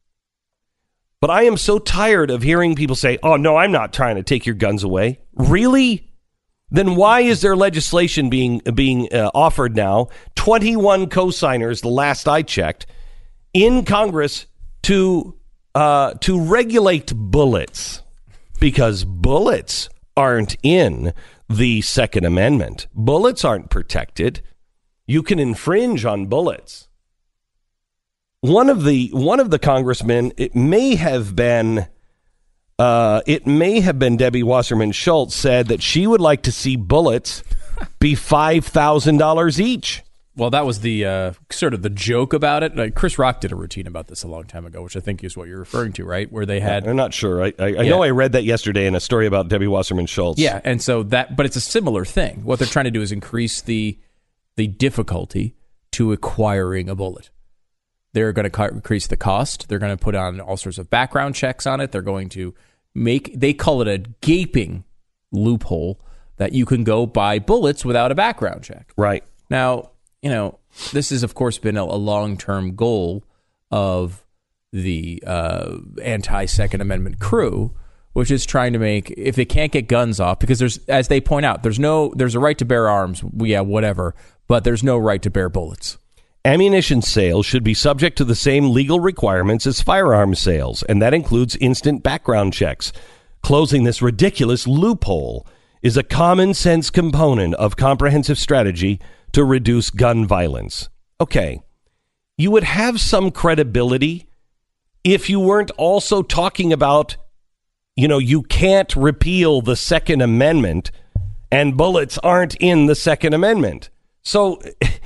B: But I am so tired of hearing people say, oh, no, I'm not trying to take your guns away. Really? Then why is there legislation being offered now? 21 co-signers, the last I checked, in Congress to regulate bullets, because bullets aren't in the Second Amendment. Bullets aren't protected. You can infringe on bullets. One of the congressmen, it may have been Debbie Wasserman Schultz, said that she would like to see bullets be $5,000 each.
C: Well, that was the sort of the joke about it. Chris Rock did a routine about this a long time ago, which I think is what you're referring to, right? Where they had...
B: I'm not sure. I know I read that yesterday in a story about Debbie Wasserman Schultz.
C: Yeah, and so but it's a similar thing. What they're trying to do is increase the difficulty to acquiring a bullet. They're going to increase the cost. They're going to put on all sorts of background checks on it. They're going to they call it a gaping loophole that you can go buy bullets without a background check.
B: Right.
C: Now, this has, of course, been a long-term goal of the anti-Second Amendment crew, which is trying to make, if they can't get guns off, because there's, as they point out, there's a right to bear arms, whatever, but there's no right to bear bullets.
B: Ammunition sales should be subject to the same legal requirements as firearms sales, and that includes instant background checks. Closing this ridiculous loophole is a common sense component of comprehensive strategy to reduce gun violence. Okay, you would have some credibility if you weren't also talking about, you can't repeal the Second Amendment and bullets aren't in the Second Amendment. So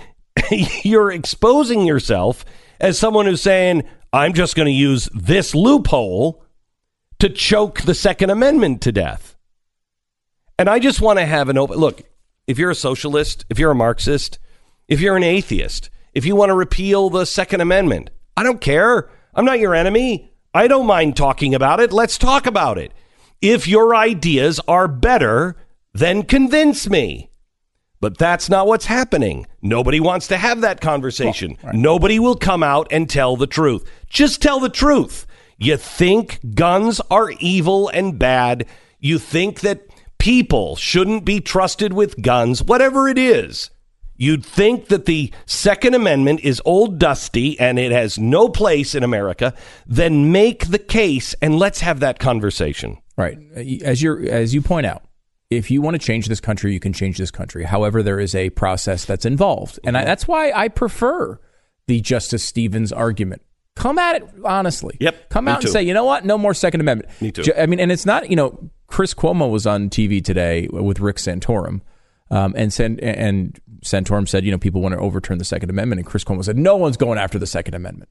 B: you're exposing yourself as someone who's saying, I'm just going to use this loophole to choke the Second Amendment to death. And I just want to have an open look. If you're a socialist, if you're a Marxist, if you're an atheist, if you want to repeal the Second Amendment, I don't care. I'm not your enemy. I don't mind talking about it. Let's talk about it. If your ideas are better, then convince me. But that's not what's happening. Nobody wants to have that conversation. Well, right. Nobody will come out and tell the truth. Just tell the truth. You think guns are evil and bad. You think that people shouldn't be trusted with guns, whatever it is. You'd think that the Second Amendment is old dusty and it has no place in America. Then make the case and let's have that conversation.
C: Right. As you point out, if you want to change this country, you can change this country. However, there is a process that's involved. And that's why I prefer the Justice Stevens argument. Come at it honestly.
B: Yep.
C: Come out and say, you know what? No more Second Amendment.
B: Me too.
C: I mean, and it's not, Chris Cuomo was on TV today with Rick Santorum. And Santorum said, people want to overturn the Second Amendment. And Chris Cuomo said, no one's going after the Second Amendment.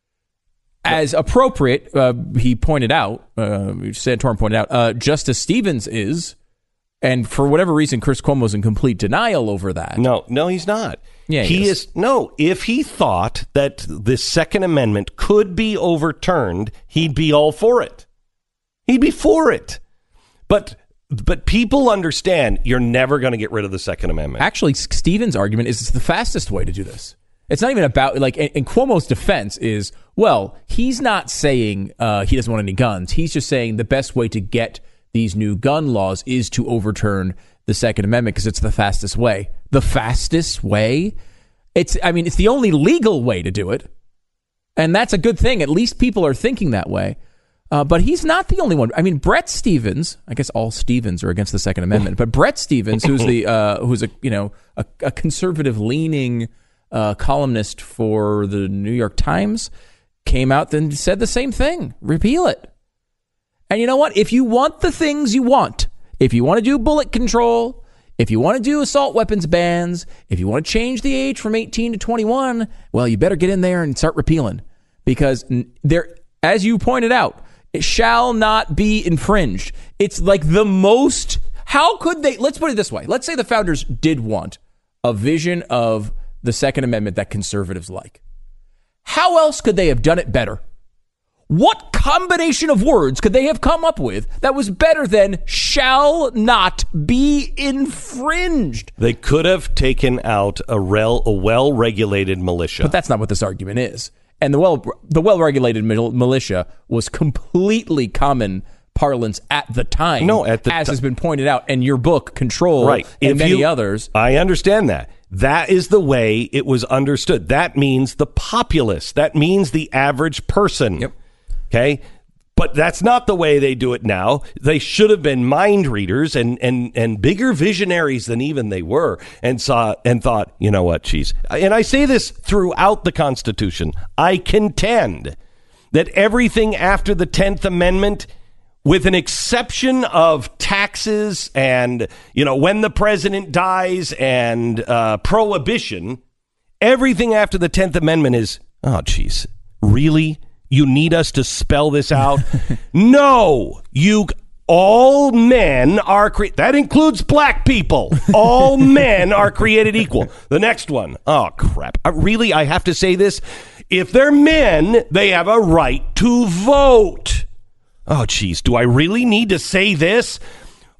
C: As appropriate, he pointed out, Santorum pointed out, Justice Stevens is. And for whatever reason, Chris Cuomo's in complete denial over that.
B: No, he's not.
C: Yeah,
B: he is. No, if he thought that the Second Amendment could be overturned, he'd be all for it. He'd be for it. But people understand you're never going to get rid of the Second Amendment.
C: Actually, Stevens' argument is it's the fastest way to do this. It's not even about, in Cuomo's defense is, well, he's not saying he doesn't want any guns. He's just saying the best way to get these new gun laws is to overturn the Second Amendment because it's the fastest way. The fastest way? It's the only legal way to do it. And that's a good thing. At least people are thinking that way. But he's not the only one. I mean, Brett Stevens, I guess all Stevens are against the Second Amendment, but Brett Stevens, who's a conservative leaning columnist for the New York Times, came out and said the same thing. Repeal it. And you know what? If you want the things you want, if you want to do bullet control, if you want to do assault weapons bans, if you want to change the age from 18 to 21, well, you better get in there and start repealing. Because there, as you pointed out, it shall not be infringed. It's like the most, how could they, let's put it this way. Let's say the founders did want a vision of the Second Amendment that conservatives like. How else could they have done it better? What combination of words could they have come up with that was better than shall not be infringed?
B: They could have taken out a well-regulated militia.
C: But that's not what this argument is. And the well-regulated militia was completely common parlance at the time.
B: No,
C: as has been pointed out in your book, Control,
B: right.
C: And many others.
B: I understand that. That is the way it was understood. That means the populace. That means the average person.
C: Yep.
B: Okay, but that's not the way they do it now. They should have been mind readers and bigger visionaries than even they were, and thought, you know what, geez. And I say this throughout the Constitution. I contend that everything after the 10th Amendment, with an exception of taxes and, when the president dies and prohibition, everything after the 10th Amendment is, oh, geez, really? You need us to spell this out? No, all men are that includes black people. All men are created equal. The next one. Oh, crap. Really, I have to say this? If they're men, they have a right to vote. Oh, geez. Do I really need to say this?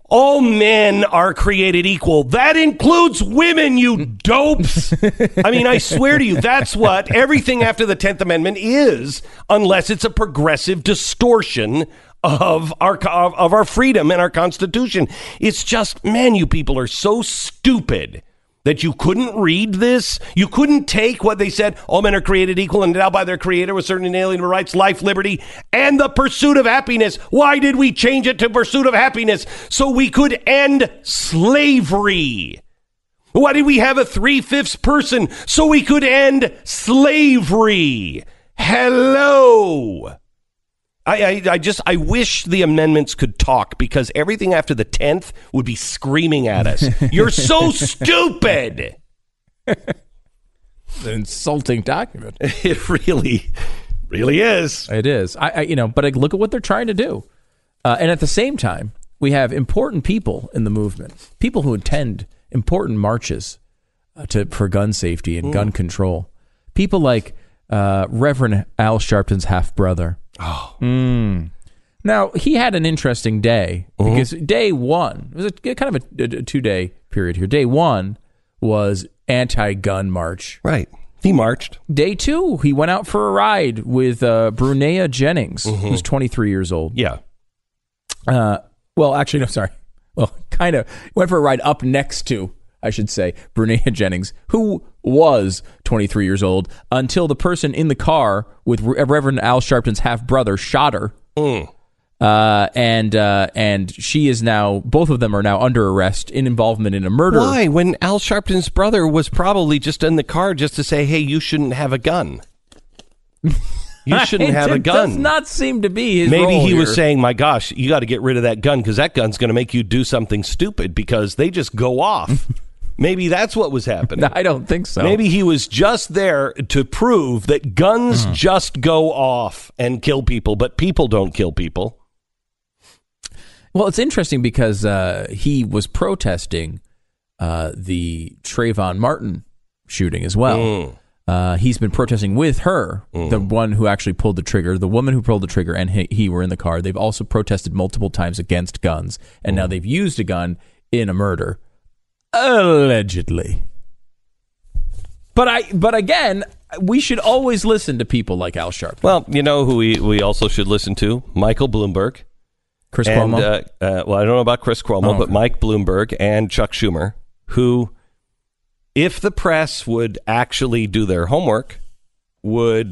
B: All men are created equal. That includes women, you dopes. I mean, I swear to you, that's what everything after the 10th Amendment is, unless it's a progressive distortion of our freedom and our Constitution. It's just, man, you people are so stupid that you couldn't read this. You couldn't take what they said, all men are created equal and endowed by their creator with certain inalienable rights, life, liberty, and the pursuit of happiness. Why did we change it to pursuit of happiness? So we could end slavery. Why did we have a 3/5 person? So we could end slavery. Hello. I wish the amendments could talk, because everything after the 10th would be screaming at us. You're so stupid.
C: An insulting document.
B: It really is.
C: It is. But look at what they're trying to do. And at the same time, we have important people in the movement, people who attend important marches for gun safety and gun control. People like Reverend Al Sharpton's half-brother.
B: Oh.
C: Now, he had an interesting day, because day one, it was kind of a 2-day period here. Day one was anti-gun march.
B: Right. He marched.
C: Day two, he went out for a ride with Brunea Jennings, who's 23 years old.
B: Yeah.
C: Well, actually, no, sorry. Well, kind of. Went for a ride up next to, I should say, Brunea Jennings, who was 23 years old until the person in the car with Reverend Al Sharpton's half-brother shot her. And she is now, both of them are now under arrest in involvement in a murder.
B: Why? When Al Sharpton's brother was probably just in the car just to say, hey, you shouldn't have a gun. You shouldn't have a gun.
C: It does not seem to be his
B: Maybe
C: role
B: he was
C: here.
B: saying, my gosh, you got to get rid of that gun, because that gun's going to make you do something stupid, because they just go off. Maybe that's what was happening.
C: I don't think so.
B: Maybe he was just there to prove that guns just go off and kill people, but people don't kill people.
C: Well, it's interesting because he was protesting the Trayvon Martin shooting as well. He's been protesting with her, the one who actually pulled the trigger, the woman who pulled the trigger, and he were in the car. They've also protested multiple times against guns, and now they've used a gun in a murder. Allegedly. But again, we should always listen to people like Al Sharpton.
B: Well, you know who we also should listen to? Michael Bloomberg.
C: Chris Cuomo?
B: Well, I don't know about Chris Cuomo, but Mike Bloomberg and Chuck Schumer, who, if the press would actually do their homework, would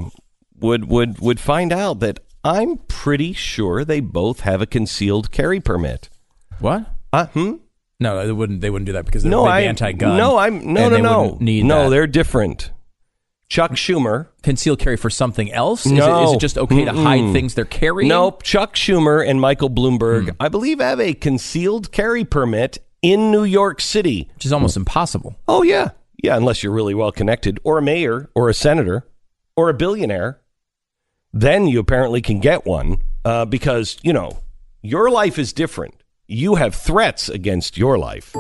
B: find out that I'm pretty sure they both have a concealed carry permit.
C: What? No, they wouldn't do that because they're anti-gun.
B: No, they're different. Chuck Schumer.
C: Concealed carry for something else?
B: No.
C: Is it just okay to hide things they're carrying?
B: Nope. Chuck Schumer and Michael Bloomberg, I believe, have a concealed carry permit in New York City.
C: Which is almost impossible.
B: Oh, yeah. Yeah, unless you're really well connected, or a mayor, or a senator, or a billionaire. Then you apparently can get one because, your life is different. You have threats against your life.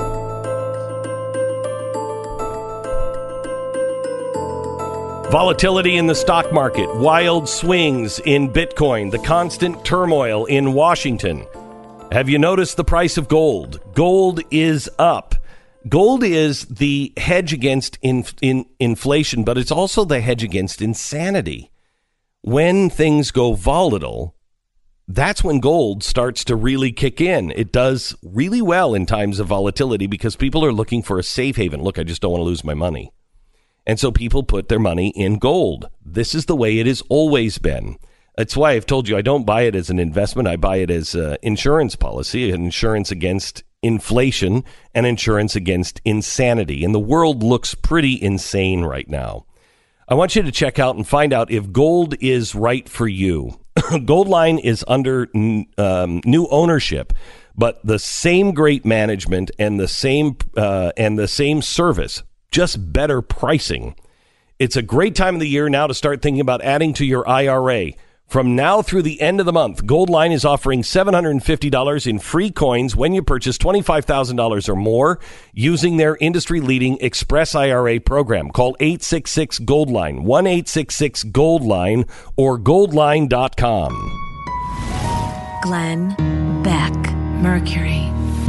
B: Volatility in the stock market, wild swings in Bitcoin, the constant turmoil in Washington. Have you noticed the price of gold? Gold is up. Gold is the hedge against inflation, but it's also the hedge against insanity. When things go volatile, that's when gold starts to really kick in. It does really well in times of volatility because people are looking for a safe haven. Look, I just don't want to lose my money. And so people put their money in gold. This is the way it has always been. That's why I've told you I don't buy it as an investment. I buy it as an insurance policy, an insurance against inflation and insurance against insanity. And the world looks pretty insane right now. I want you to check out and find out if gold is right for you. Goldline is under new ownership, but the same great management and the same service, just better pricing. It's a great time of the year now to start thinking about adding to your IRA. From now through the end of the month, Goldline is offering $750 in free coins when you purchase $25,000 or more using their industry-leading Express IRA program. Call 866-GOLDLINE, 1-866-GOLDLINE, or goldline.com.
A: Glenn Beck. Mercury.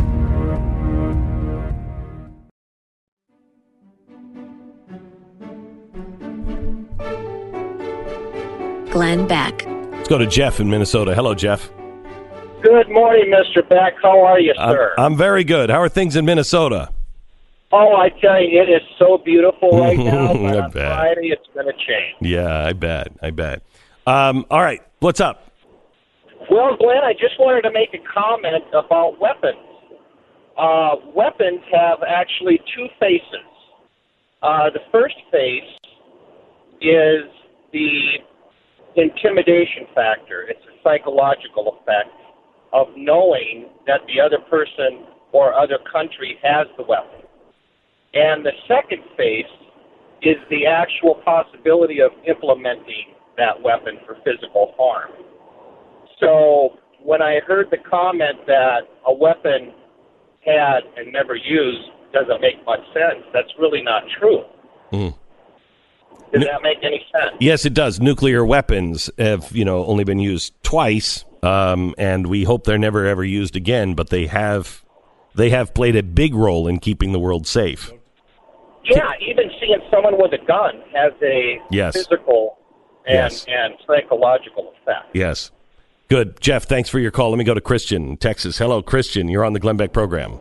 A: Glenn Beck.
B: Let's go to Jeff in Minnesota. Hello, Jeff.
H: Good morning, Mr. Beck. How are you, sir?
B: I'm very good. How are things in Minnesota?
H: Oh, I tell you, it is so beautiful right now. But
B: I
H: on
B: bet.
H: Friday, it's going to change.
B: Yeah, I bet. All right, what's up?
H: Well, Glenn, I just wanted to make a comment about weapons. Weapons have actually two faces. The first face is the intimidation factor. It's a psychological effect of knowing that the other person or other country has the weapon. And the second face is the actual possibility of implementing that weapon for physical harm. So when I heard the comment that a weapon had and never used doesn't make much sense, that's really not true. Does that make any sense?
B: Yes, it does. Nuclear weapons have, only been used twice, and we hope they're never ever used again. But they have played a big role in keeping the world safe.
H: Yeah, even seeing someone with a gun has a physical and psychological effect.
B: Yes. Good. Jeff, thanks for your call. Let me go to Christian in Texas. Hello, Christian. You're on the Glenn Beck program.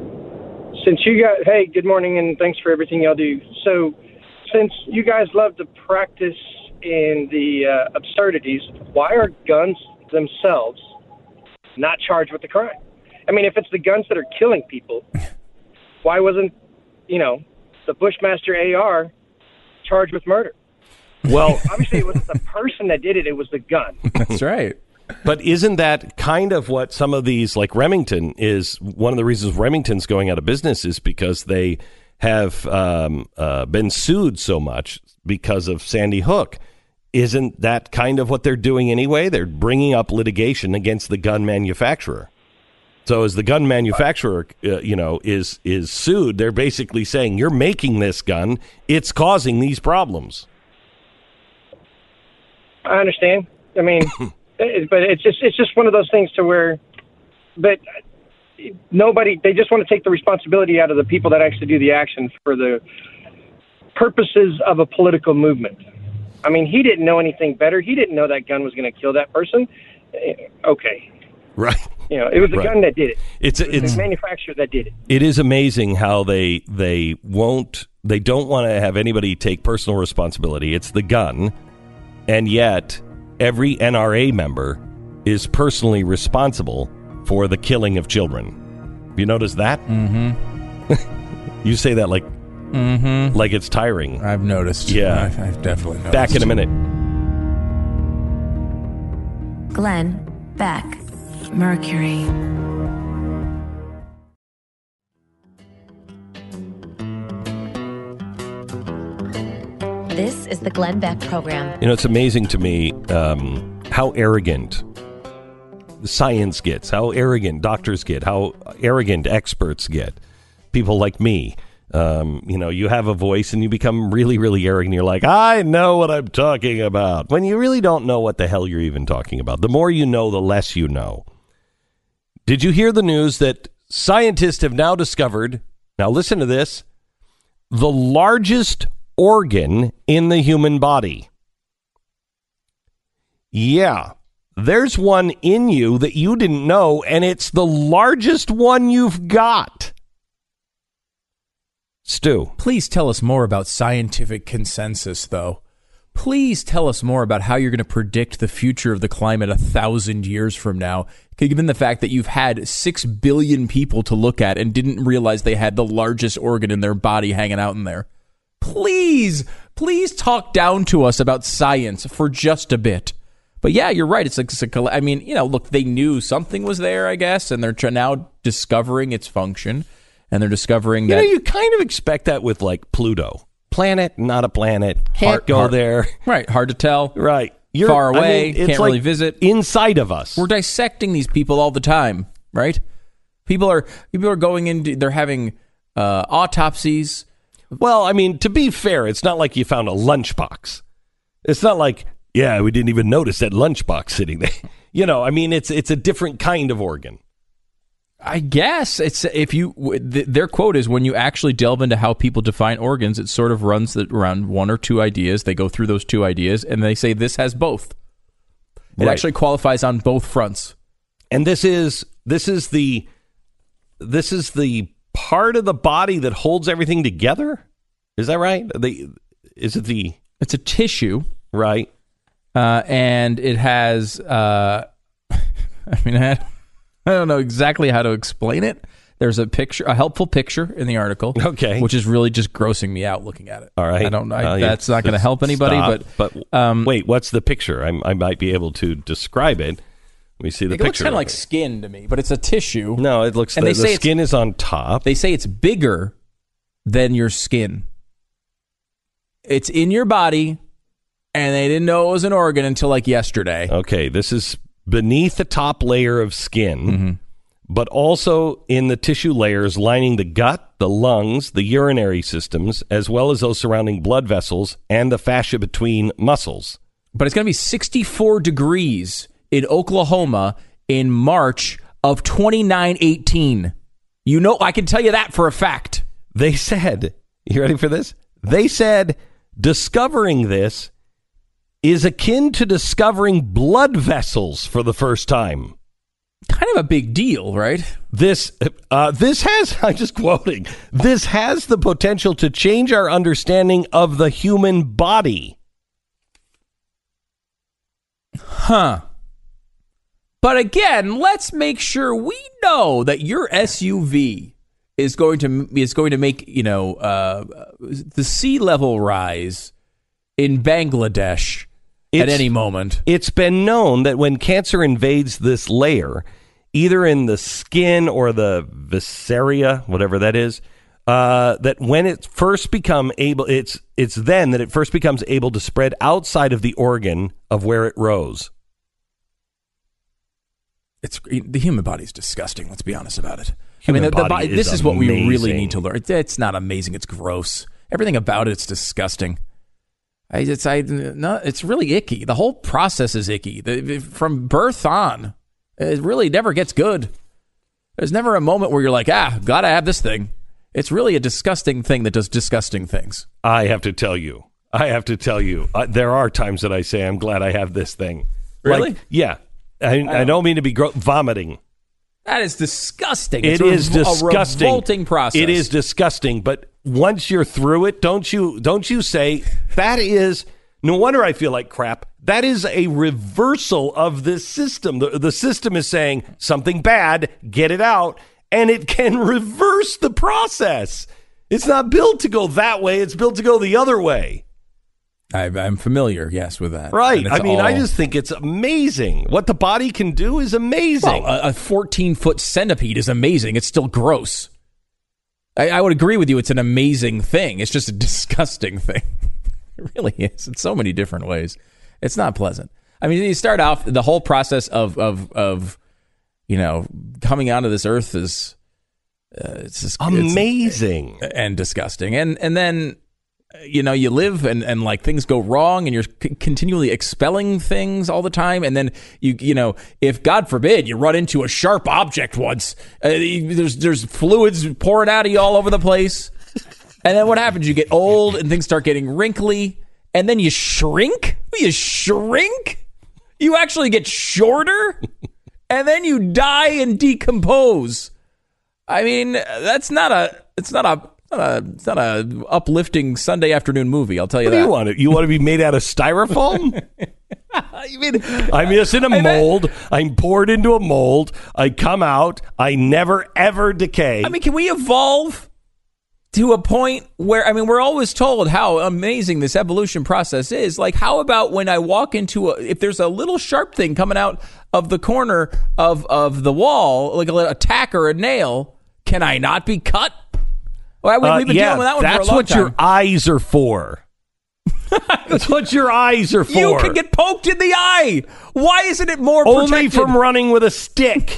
I: Hey, good morning, and thanks for everything y'all do. So, since you guys love to practice in the absurdities, why are guns themselves not charged with the crime? I mean, if it's the guns that are killing people, why wasn't, the Bushmaster AR charged with murder?
B: Well,
I: obviously it wasn't the person that did it, it was the gun.
C: That's right.
B: But isn't that kind of what some of these, like Remington, is one of the reasons Remington's going out of business is because they have been sued so much because of Sandy Hook. Isn't that kind of what they're doing anyway? They're bringing up litigation against the gun manufacturer. So as the gun manufacturer, is sued, they're basically saying, you're making this gun, it's causing these problems.
I: I understand. I mean, but it's just one of those things to where, but they just want to take the responsibility out of the people that actually do the action for the purposes of a political movement. I mean, he didn't know anything better. He didn't know that gun was going to kill that person. Okay.
B: Right.
I: It was the gun that did it. It's the manufacturer that did it.
B: It is amazing how they don't want to have anybody take personal responsibility. It's the gun, and yet every NRA member is personally responsible for the killing of children. Have you noticed that? Mm-hmm. You say that like it's tiring.
C: I've noticed.
B: Yeah.
C: I've definitely noticed.
B: Back in a minute.
A: Glenn Beck. Mercury.
D: This is the Glenn Beck program.
B: It's amazing to me how arrogant science gets, how arrogant doctors get, how arrogant experts get. People like me. You have a voice and you become really, really arrogant. You're like, I know what I'm talking about. When you really don't know what the hell you're even talking about. The more you know, the less you know. Did you hear the news that scientists have now discovered, now listen to this, the largest organ in the human body? Yeah, there's one in you that you didn't know, and it's the largest one you've got. Stu.
C: Please tell us more about scientific consensus, though. Please tell us more about how you're going to predict the future of the climate 1,000 years from now, given the fact that you've had 6 billion people to look at and didn't realize they had the largest organ in their body hanging out in there. Please talk down to us about science for just a bit. But yeah, you're right. Look, they knew something was there, I guess, and they're now discovering its function, and they're discovering that...
B: you kind of expect that with, like, Pluto. Planet, not a planet. Can't go there.
C: Right. Hard to tell.
B: Right.
C: You're far away. Can't really visit.
B: Inside of us.
C: We're dissecting these people all the time, right? People are going into... They're having autopsies.
B: Well, to be fair, it's not like you found a lunchbox. It's not like, we didn't even notice that lunchbox sitting there. It's a different kind of organ.
C: I guess it's their quote is, when you actually delve into how people define organs, it sort of runs around one or two ideas. They go through those two ideas and they say this has both. It actually qualifies on both fronts. And
B: this is the part of the body that holds everything together. Is that right? It's
C: a tissue,
B: right?
C: And it has. I don't know exactly how to explain it. There's a helpful picture in the article,
B: okay,
C: which is really just grossing me out looking at it.
B: All right,
C: I don't know. That's not going to help anybody.
B: But wait, what's the picture? I might be able to describe it. Let me see the picture.
C: It looks kind of like skin to me, but it's a tissue.
B: No, it looks. The skin is on top.
C: They say it's bigger than your skin. It's in your body, and they didn't know it was an organ until like yesterday.
B: Okay, this is beneath the top layer of skin, but also in the tissue layers lining the gut, the lungs, the urinary systems, as well as those surrounding blood vessels and the fascia between muscles.
C: But it's going to be 64 degrees in Oklahoma in March of 2918. You know, I can tell you that for a fact.
B: They said, you ready for this? They said discovering this is akin to discovering blood vessels for the first time.
C: Kind of a big deal, right?
B: This has, I'm just quoting, this has the potential to change our understanding of the human body.
C: Huh. But again, let's make sure we know that your SUV is going to make, the sea level rise in Bangladesh at any moment.
B: It's been known that when cancer invades this layer, either in the skin or the viscera, whatever that is, that when it first becomes able to spread outside of the organ of where it rose.
C: The human body is disgusting. Let's be honest about it.
B: This
C: is what we really need to learn. It's not amazing. It's gross. Everything about it's disgusting. It's really icky. The whole process is icky. From birth on, it really never gets good. There's never a moment where you're like, gotta have this thing. It's really a disgusting thing that does disgusting things.
B: I have to tell you. There are times that I say, I'm glad I have this thing.
C: Really?
B: Yeah. I don't mean to be vomiting.
C: That is disgusting.
B: It is disgusting.
C: A revolting process.
B: It is disgusting. But once you're through it, don't you say, that is, no wonder I feel like crap. That is a reversal of this system. The system is saying something bad, get it out, and it can reverse the process. It's not built to go that way. It's built to go the other way.
C: I'm familiar, yes, with that.
B: Right. I just think it's amazing. What the body can do is amazing.
C: Well, a 14-foot centipede is amazing. It's still gross. I would agree with you. It's an amazing thing. It's just a disgusting thing. It really is in so many different ways. It's not pleasant. I mean, you start off, the whole process of coming out of this earth is it's just
B: amazing
C: and disgusting. And then you live and like things go wrong and you're continually expelling things all the time. And then if God forbid you run into a sharp object once, there's fluids pouring out of you all over the place. And then what happens? You get old and things start getting wrinkly and then you shrink. You actually get shorter and then you die and decompose. I mean, it's not a uplifting Sunday afternoon movie, I'll tell you that.
B: What do you want? You want to be made out of styrofoam? I'm just in a mold. I'm poured into a mold. I come out. I never, ever decay.
C: I mean, can we evolve to a point where, we're always told how amazing this evolution process is. Like, how about when I walk into if there's a little sharp thing coming out of the corner of the wall, like a tack or a nail, can I not be cut? Well, we've been dealing with that one for a long time.
B: That's what your eyes are for. That's what your eyes are for.
C: You can get poked in the eye. Why isn't it more protected?
B: Only from running with a stick.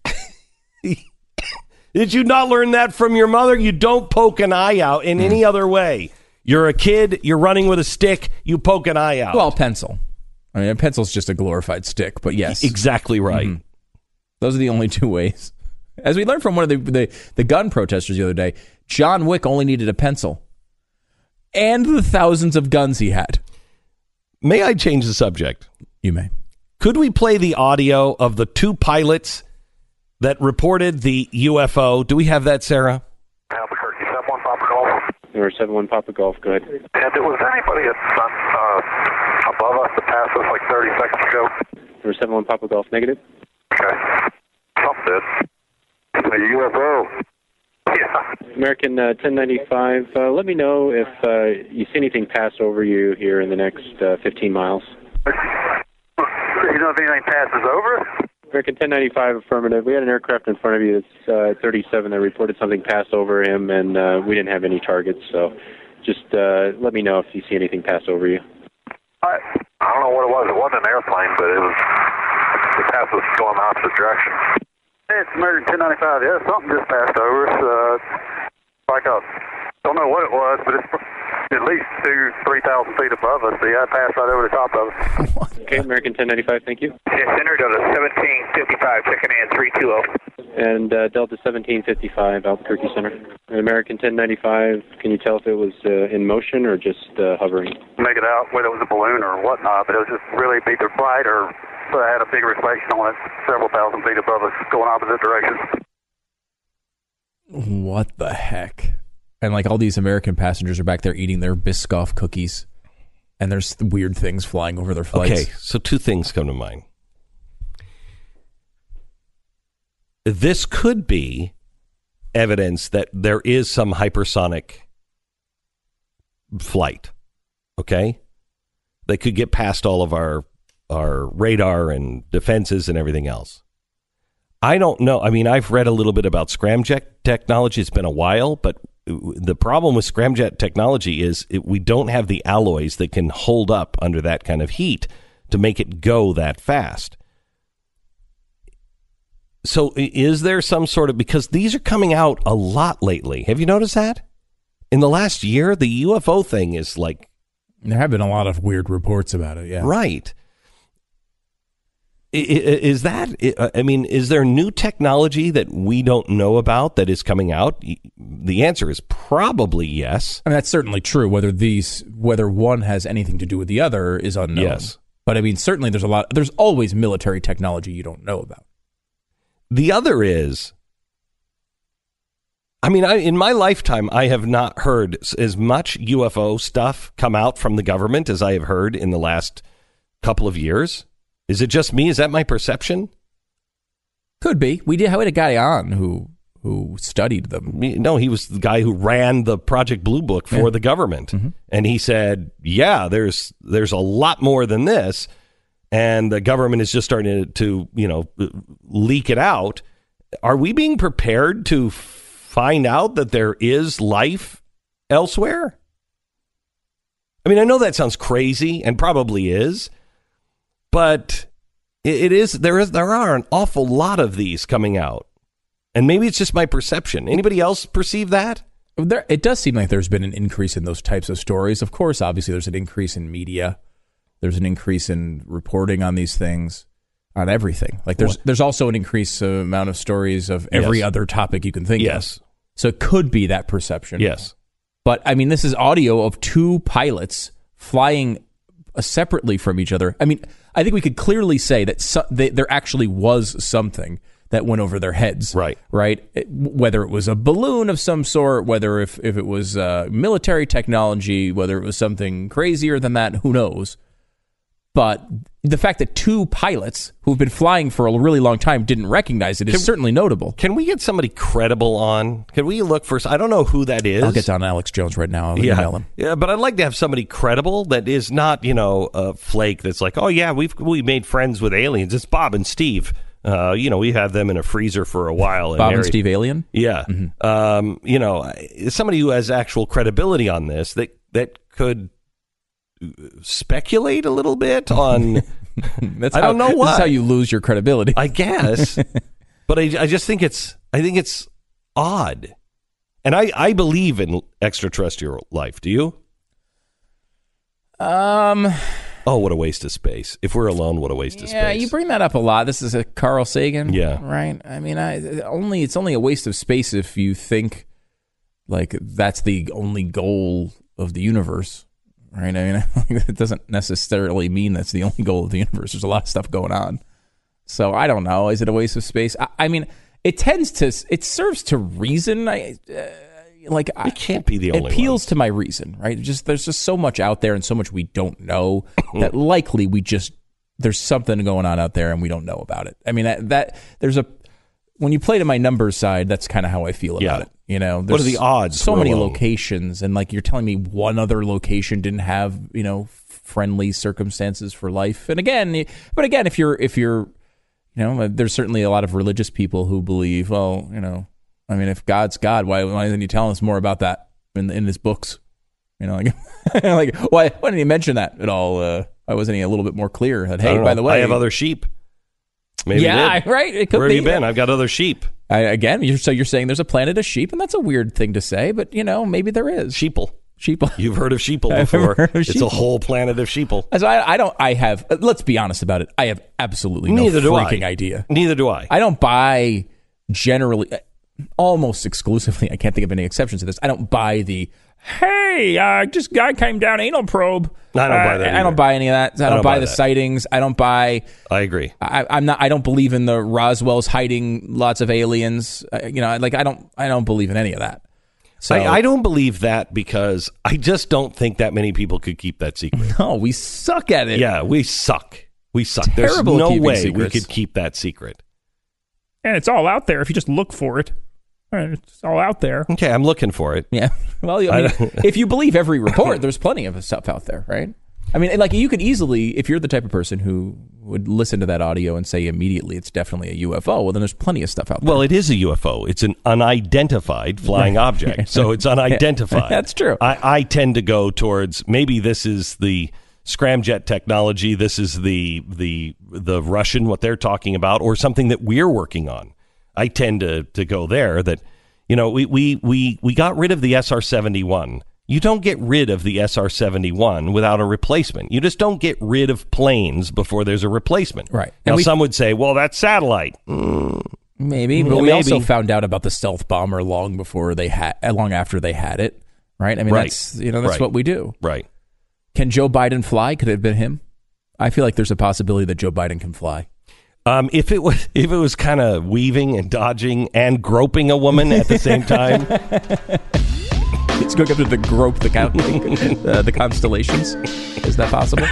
B: Did you not learn that from your mother? You don't poke an eye out in any other way. You're a kid. You're running with a stick. You poke an eye out.
C: Well, pencil. A pencil's just a glorified stick, but yes.
B: Exactly right.
C: Mm-hmm. Those are the only two ways. As we learned from one of the gun protesters the other day, John Wick only needed a pencil and the thousands of guns he had.
B: May I change the subject?
C: You may.
B: Could we play the audio of the 2 pilots that reported the UFO? Do we have that, Sarah?
J: Albuquerque, 71 Papa Golf.
K: Or 71 Papa Golf, go ahead.
J: And was there anybody above us that passed us like 30 seconds ago?
K: Or 71 Papa Golf, negative.
J: Okay. Something did. It's a UFO. Yeah.
K: American 1095, let me know if you see anything pass over you here in the next 15 miles.
J: You know if anything passes over us?
K: American 1095, affirmative. We had an aircraft in front of you that's 37 that reported something passed over him, and we didn't have any targets, so just let me know if you see anything pass over you.
J: I don't know what it was. It wasn't an airplane, but the path was going the opposite direction. Hey, it's American 1095. Yeah, something just passed over us. Don't know what it was, but it's at least 2,000-3,000 feet above us. So yeah, it passed right over the top of us.
K: Okay, American 1095, thank you.
J: Yeah, Center Delta 1755, checking in 320.
K: And Delta 1755, Albuquerque Center. And American 1095, can you tell if it was in motion or just hovering?
J: Make it out whether it was a balloon or whatnot, but it was just really either bright or had a big reflection on it several thousand feet above us going opposite directions.
C: What the heck? And like all these American passengers are back there eating their Biscoff cookies, and there's weird things flying over their flights.
B: Okay, so 2 things come to mind. This could be evidence that there is some hypersonic flight, okay? That could get past all of our radar and defenses and everything else. I don't know. I mean, I've read a little bit about scramjet technology. It's been a while, but the problem with scramjet technology is we don't have the alloys that can hold up under that kind of heat to make it go that fast. So is there some sort of, because these are coming out a lot lately. Have you noticed that? In the last year, the UFO thing is like...
C: There have been a lot of weird reports about it, yeah.
B: Right. Is that, I mean, is there new technology that we don't know about that is coming out? The answer is probably yes.
C: I mean, that's certainly true. Whether one has anything to do with the other is unknown.
B: Yes.
C: But I mean, certainly there's always military technology you don't know about.
B: The other is, I mean, in my lifetime, I have not heard as much UFO stuff come out from the government as I have heard in the last couple of years. Is it just me? Is that my perception?
C: Could be. We had a guy on who studied them.
B: No, he was the guy who ran the Project Blue Book for the government. Mm-hmm. And he said, yeah, there's a lot more than this. And the government is just starting to leak it out. Are we being prepared to find out that there is life elsewhere? I mean, I know that sounds crazy and probably is. But it is. There are an awful lot of these coming out, and maybe it's just my perception. Anybody else perceive that?
C: It does seem like there's been an increase in those types of stories. Of course, obviously, there's an increase in media. There's an increase in reporting on these things, on everything. Like there's also an increased amount of stories of every other topic you can think of.
B: Yes.
C: So it could be that perception.
B: Yes.
C: But I mean, this is audio of 2 pilots flying separately from each other. I mean, I think we could clearly say that there actually was something that went over their heads.
B: Right.
C: Whether it was a balloon of some sort, whether if it was military technology, whether it was something crazier than that, who knows? But the fact that 2 pilots who've been flying for a really long time didn't recognize it is certainly notable.
B: Can we get somebody credible on? Can we look for? I don't know who that is.
C: I'll get down Alex Jones right now. I'll email him.
B: Yeah, but I'd like to have somebody credible that is not, a flake that's like, oh yeah, we made friends with aliens. It's Bob and Steve. We had them in a freezer for a while.
C: Bob and Steve Alien?
B: Yeah. Mm-hmm. Somebody who has actual credibility on this that could speculate a little bit on I don't know what.
C: That's how you lose your credibility,
B: I guess. But I just think it's odd. And I believe in extraterrestrial life. Do you? Oh, what a waste of space. If we're alone, what a waste of space.
C: Yeah, you bring that up a lot. This is a Carl Sagan.
B: Yeah.
C: Right? I mean, it's only a waste of space if you think like that's the only goal of the universe. Right? I mean, it doesn't necessarily mean that's the only goal of the universe. There's a lot of stuff going on. So I don't know. Is it a waste of space? I mean, it serves to reason. It can't be the only one. It appeals to my reason, right? There's just so much out there and so much we don't know that likely there's something going on out there and we don't know about it. I mean, when you play to my numbers side, that's kind of how I feel about it. You know,
B: what are the odds?
C: So many locations, and like you're telling me one other location didn't have, friendly circumstances for life. And again, if you're there's certainly a lot of religious people who believe, well, I mean, if God's God, why didn't you tell us more about that in his books? Like why didn't he mention that at all? Why wasn't he a little bit more clear that, hey, by the way,
B: I have other sheep. Maybe
C: right. It could
B: Where have you been? I've got other sheep.
C: So you're saying there's a planet of sheep, and that's a weird thing to say, but maybe there is.
B: Sheeple. You've heard of sheeple before. It's a whole planet of sheeple.
C: So let's be honest about it. I have absolutely no freaking idea.
B: Neither do I.
C: I don't buy generally, almost exclusively, I can't think of any exceptions to this. I don't buy hey, this guy came down anal probe.
B: I don't buy that either.
C: I don't buy any of that. I don't buy the sightings. I don't buy.
B: I agree.
C: I don't believe in the Roswell's hiding lots of aliens. I don't believe in any of that. So
B: I don't believe that because I just don't think that many people could keep that secret.
C: No, we suck at it.
B: Yeah, we suck. There's no way we could keep that secret.
L: And it's all out there if you just look for it. It's all out there.
B: Okay, I'm looking for it.
C: Yeah. Well, if you believe every report, there's plenty of stuff out there, right? I mean, like you could easily, if you're the type of person who would listen to that audio and say immediately it's definitely a UFO, well, then there's plenty of stuff out there.
B: Well, it is a UFO. It's an unidentified flying object. So it's unidentified.
C: That's true.
B: I tend to go towards maybe this is the scramjet technology. This is the Russian, what they're talking about, or something that we're working on. I tend to go there that, we got rid of the SR-71. You don't get rid of the SR-71 without a replacement. You just don't get rid of planes before there's a replacement.
C: Right.
B: Now, some would say, well, that's satellite.
C: Maybe, but we also found out about the stealth bomber long after they had it. Right. I mean, that's what we do.
B: Right.
C: Can Joe Biden fly? Could it have been him? I feel like there's a possibility that Joe Biden can fly.
B: If it was kind of weaving and dodging and groping a woman at the same time.
C: It's going up to grope the constellations. Is that possible?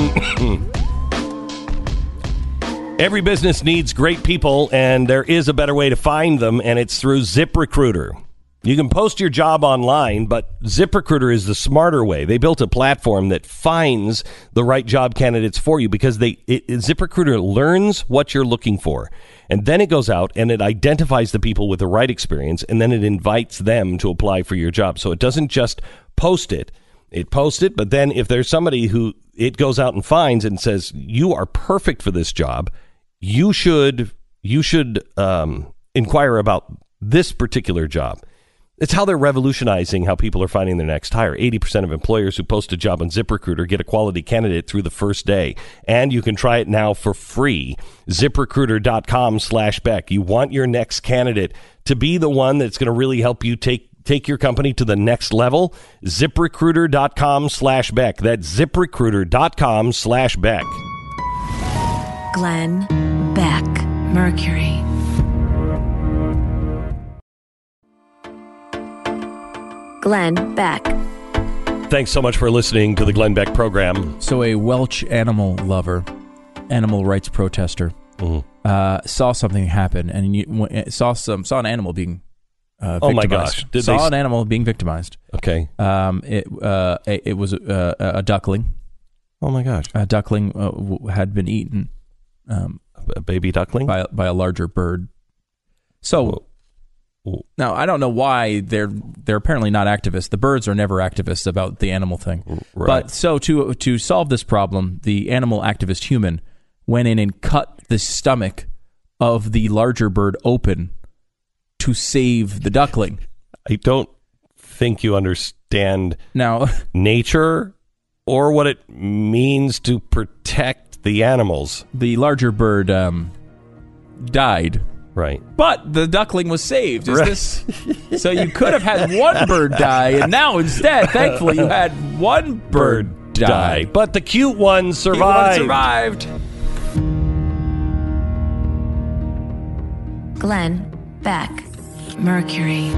B: Every business needs great people, and there is a better way to find them, and it's through ZipRecruiter. You can post your job online, but ZipRecruiter is the smarter way. They built a platform that finds the right job candidates for you because ZipRecruiter learns what you're looking for. And then it goes out and it identifies the people with the right experience, and then it invites them to apply for your job. So it doesn't just post it. It posts it, but then if there's somebody who it goes out and finds and says, you are perfect for this job, you should inquire about this particular job. It's how they're revolutionizing how people are finding their next hire. 80% of employers who post a job on ZipRecruiter get a quality candidate through the first day. And you can try it now for free. ZipRecruiter.com/Beck. You want your next candidate to be the one that's going to really help you take your company to the next level? ZipRecruiter.com/Beck. That's ZipRecruiter.com/Beck.
A: Glenn Beck, Mercury. Glenn Beck.
B: Thanks so much for listening to the Glenn Beck program.
C: So a Welsh animal lover, animal rights protester, saw something happen and saw an animal being victimized.
B: Oh my gosh!
C: An animal being victimized.
B: Okay.
C: It was a duckling.
B: Oh my gosh!
C: A duckling had been eaten.
B: A baby duckling
C: by a larger bird. So. Now, I don't know why they're apparently not activists. The birds are never activists about the animal thing.
B: Right.
C: But so to solve this problem, the animal activist human went in and cut the stomach of the larger bird open to save the duckling.
B: I don't think you understand
C: now
B: nature or what it means to protect the animals.
C: The larger bird died.
B: Right.
C: But the duckling was saved. Is
B: Right.
C: this so you could have had one bird die, and now instead, thankfully, you had one bird die.
B: But the cute one survived.
A: Glenn Beck, Mercury.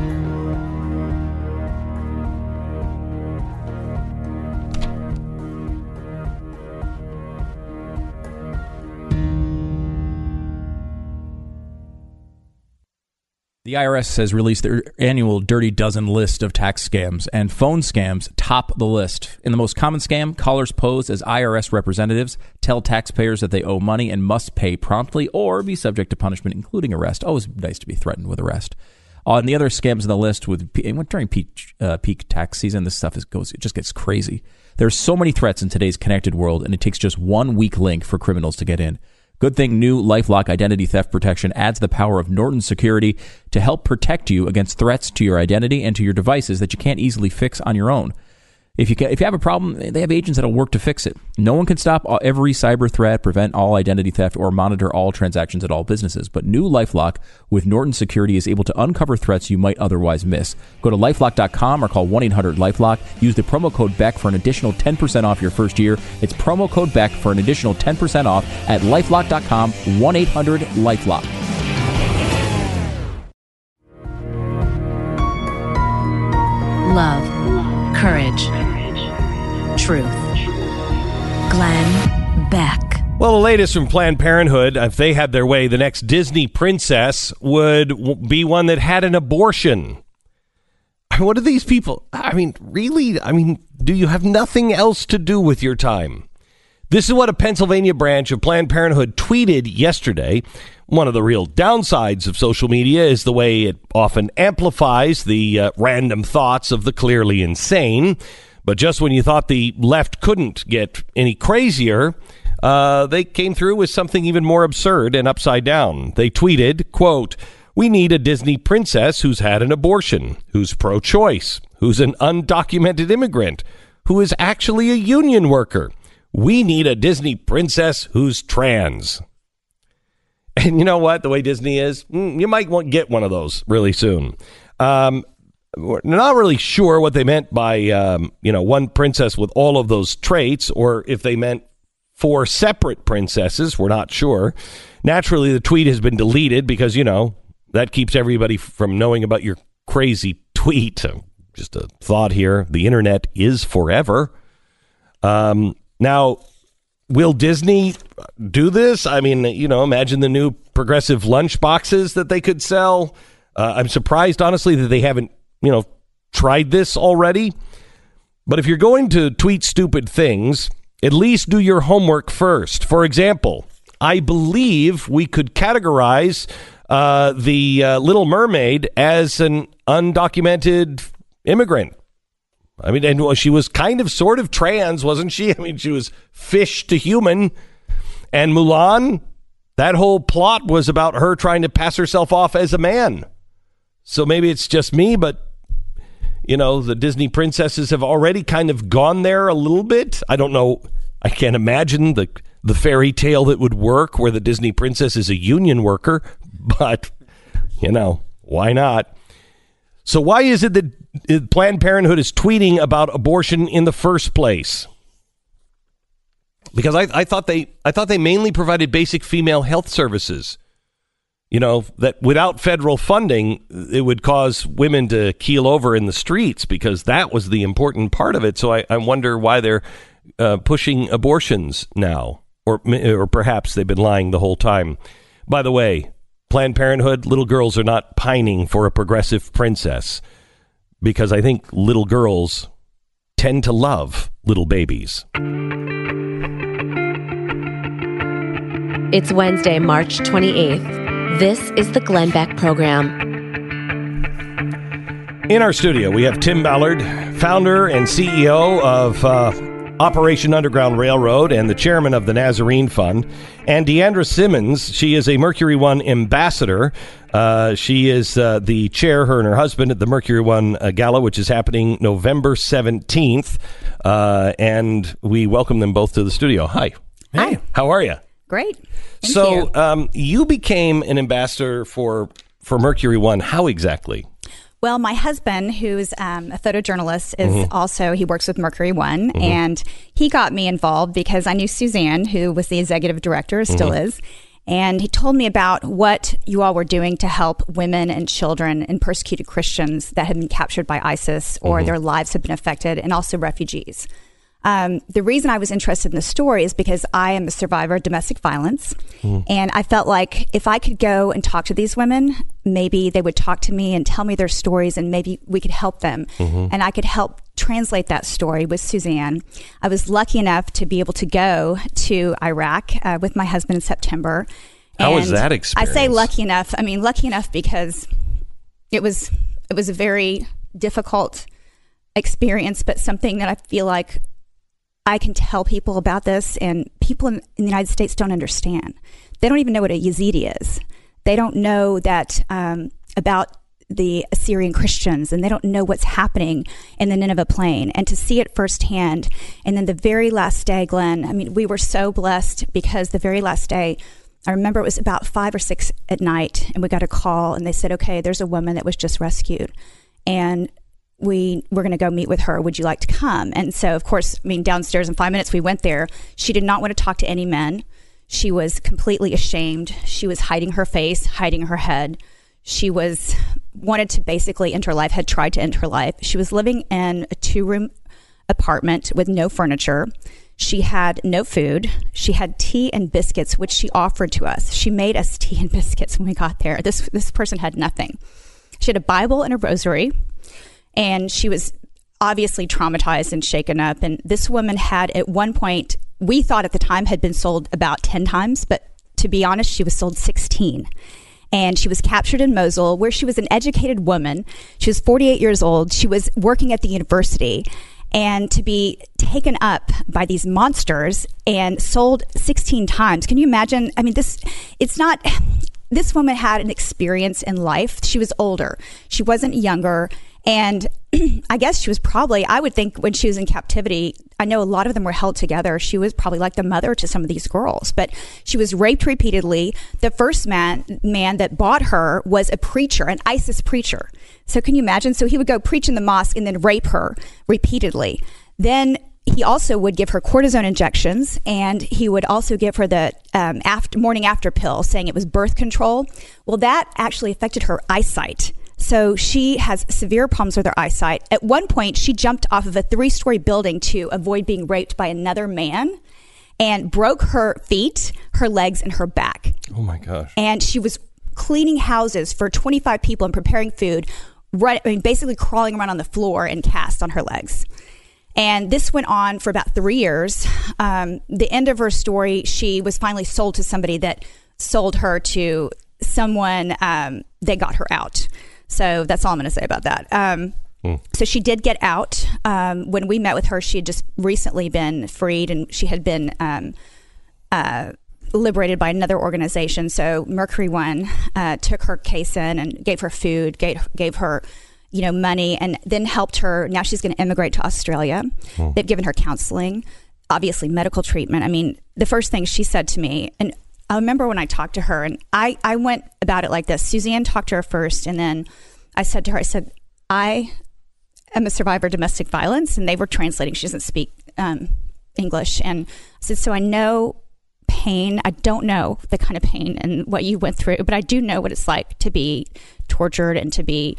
C: The IRS has released their annual Dirty Dozen list of tax scams, and phone scams top the list. In the most common scam, callers pose as IRS representatives, tell taxpayers that they owe money and must pay promptly or be subject to punishment, including arrest. Always nice to be threatened with arrest. On the other scams on the list, during peak tax season, this stuff it just gets crazy. There's so many threats in today's connected world, and it takes just one weak link for criminals to get in. Good thing new LifeLock identity theft protection adds the power of Norton Security to help protect you against threats to your identity and to your devices that you can't easily fix on your own. If you have a problem, they have agents that'll work to fix it. No one can stop every cyber threat, prevent all identity theft, or monitor all transactions at all businesses. But new LifeLock with Norton Security is able to uncover threats you might otherwise miss. Go to LifeLock.com or call 1-800-LifeLock. Use the promo code BECK for an additional 10% off your first year. It's promo code BECK for an additional 10% off at LifeLock.com, 1-800-LifeLock.
A: Love, courage, truth. Glenn Beck.
B: Well, the latest from Planned Parenthood, if they had their way, the next Disney princess would be one that had an abortion. What are these people? I mean, really? I mean, do you have nothing else to do with your time? This is what a Pennsylvania branch of Planned Parenthood tweeted yesterday. One of the real downsides of social media is the way it often amplifies the random thoughts of the clearly insane. But just when you thought the left couldn't get any crazier, they came through with something even more absurd and upside down. They tweeted, quote, "We need a Disney princess who's had an abortion, who's pro-choice, who's an undocumented immigrant, who is actually a union worker. We need a Disney princess who's trans." And you know what? The way Disney is, you might get one of those really soon. We're not really sure what they meant by, one princess with all of those traits, or if they meant 4 separate princesses. We're not sure. Naturally, the tweet has been deleted because, that keeps everybody from knowing about your crazy tweet. Just a thought here. The internet is forever. Now, will Disney do this? I mean, imagine the new progressive lunch boxes that they could sell. I'm surprised, honestly, that they haven't, tried this already. But if you're going to tweet stupid things, at least do your homework first. For example, I believe we could categorize the Little Mermaid as an undocumented immigrant. I mean, and she was kind of sort of trans, wasn't she? I mean, she was fish to human. And Mulan, that whole plot was about her trying to pass herself off as a man. So maybe it's just me, but, the Disney princesses have already kind of gone there a little bit. I don't know. I can't imagine the fairy tale that would work where the Disney princess is a union worker, but, why not? So why is it that Planned Parenthood is tweeting about abortion in the first place? Because I thought they mainly provided basic female health services. That without federal funding, it would cause women to keel over in the streets because that was the important part of it. So I wonder why they're pushing abortions now, or perhaps they've been lying the whole time. By the way, Planned Parenthood, little girls are not pining for a progressive princess because I think little girls tend to love little babies.
D: It's Wednesday, March 28th. This is the Glenn Beck Program.
B: In our studio, we have Tim Ballard, founder and CEO of Operation Underground Railroad and the chairman of the Nazarene Fund. And Deandra Simmons, she is a Mercury One ambassador. She is the chair, her and her husband, at the Mercury One Gala, which is happening November 17th. And we welcome them both to the studio. Hi.
M: Hi.
B: How are you?
M: Great. Thank
B: you. You became an ambassador for Mercury One. How exactly?
M: Well, my husband, who's a photojournalist, is also, he works with Mercury One, and he got me involved because I knew Suzanne, who was the executive director, still is, and he told me about what you all were doing to help women and children and persecuted Christians that had been captured by ISIS or their lives have been affected, and also refugees. The reason I was interested in the story is because I am a survivor of domestic violence. And I felt like if I could go and talk to these women, maybe they would talk to me and tell me their stories and maybe we could help them. And I could help translate that story with Suzanne. I was lucky enough to be able to go to Iraq with my husband in September.
B: How was that experience?
M: I say lucky enough. I mean, lucky enough because it was a very difficult experience, but something that I feel like I can tell people about this, and people in the United States don't understand. They don't even know what a Yazidi is. They don't know that about the Assyrian Christians, and they don't know what's happening in the Nineveh Plain. And to see it firsthand, and then the very last day, Glenn, I mean, we were so blessed because the very last day, I remember it was about 5 or 6 at night, and we got a call, and they said, okay, there's a woman that was just rescued, and we're going to go meet with her. Would you like to come? And so, of course, I mean, downstairs in 5 minutes, we went there. She did not want to talk to any men. She was completely ashamed. She was hiding her face, hiding her head. She wanted to basically end her life, had tried to end her life. She was living in a 2-room apartment with no furniture. She had no food. She had tea and biscuits, which she offered to us. She made us tea and biscuits when we got there. This person had nothing. She had a Bible and a rosary. And she was obviously traumatized and shaken up. And this woman had, at one point, we thought at the time had been sold about 10 times, but to be honest, she was sold 16. And she was captured in Mosul, where she was an educated woman. She was 48 years old. She was working at the university. And to be taken up by these monsters and sold 16 times. Can you imagine? I mean, this woman had an experience in life. She was older. She wasn't younger. And I guess she was probably, I would think when she was in captivity, I know a lot of them were held together. She was probably like the mother to some of these girls, but she was raped repeatedly. The first man that bought her was a preacher, an ISIS preacher. So can you imagine? So he would go preach in the mosque and then rape her repeatedly. Then he also would give her cortisone injections, and he would also give her the morning after pill, saying it was birth control. Well, that actually affected her eyesight. So she has severe problems with her eyesight. At one point, she jumped off of a 3-story building to avoid being raped by another man and broke her feet, her legs, and her back.
B: Oh, my gosh.
M: And she was cleaning houses for 25 people and preparing food, basically crawling around on the floor in casts on her legs. And this went on for about 3 years. The end of her story, she was finally sold to somebody that sold her to someone that got her out. So that's all I'm going to say about that. So she did get out. When we met with her, she had just recently been freed, and she had been liberated by another organization. So Mercury One took her case in and gave her food, gave her money, and then helped her. Now she's going to immigrate to Australia. They've given her counseling, obviously medical treatment. I mean, the first thing she said to me, and I remember when I talked to her, and I went about it like this. Suzanne talked to her first, and then I said to her, I am a survivor of domestic violence, and they were translating. She doesn't speak English. And I said, so I know pain. I don't know the kind of pain and what you went through, but I do know what it's like to be tortured and to be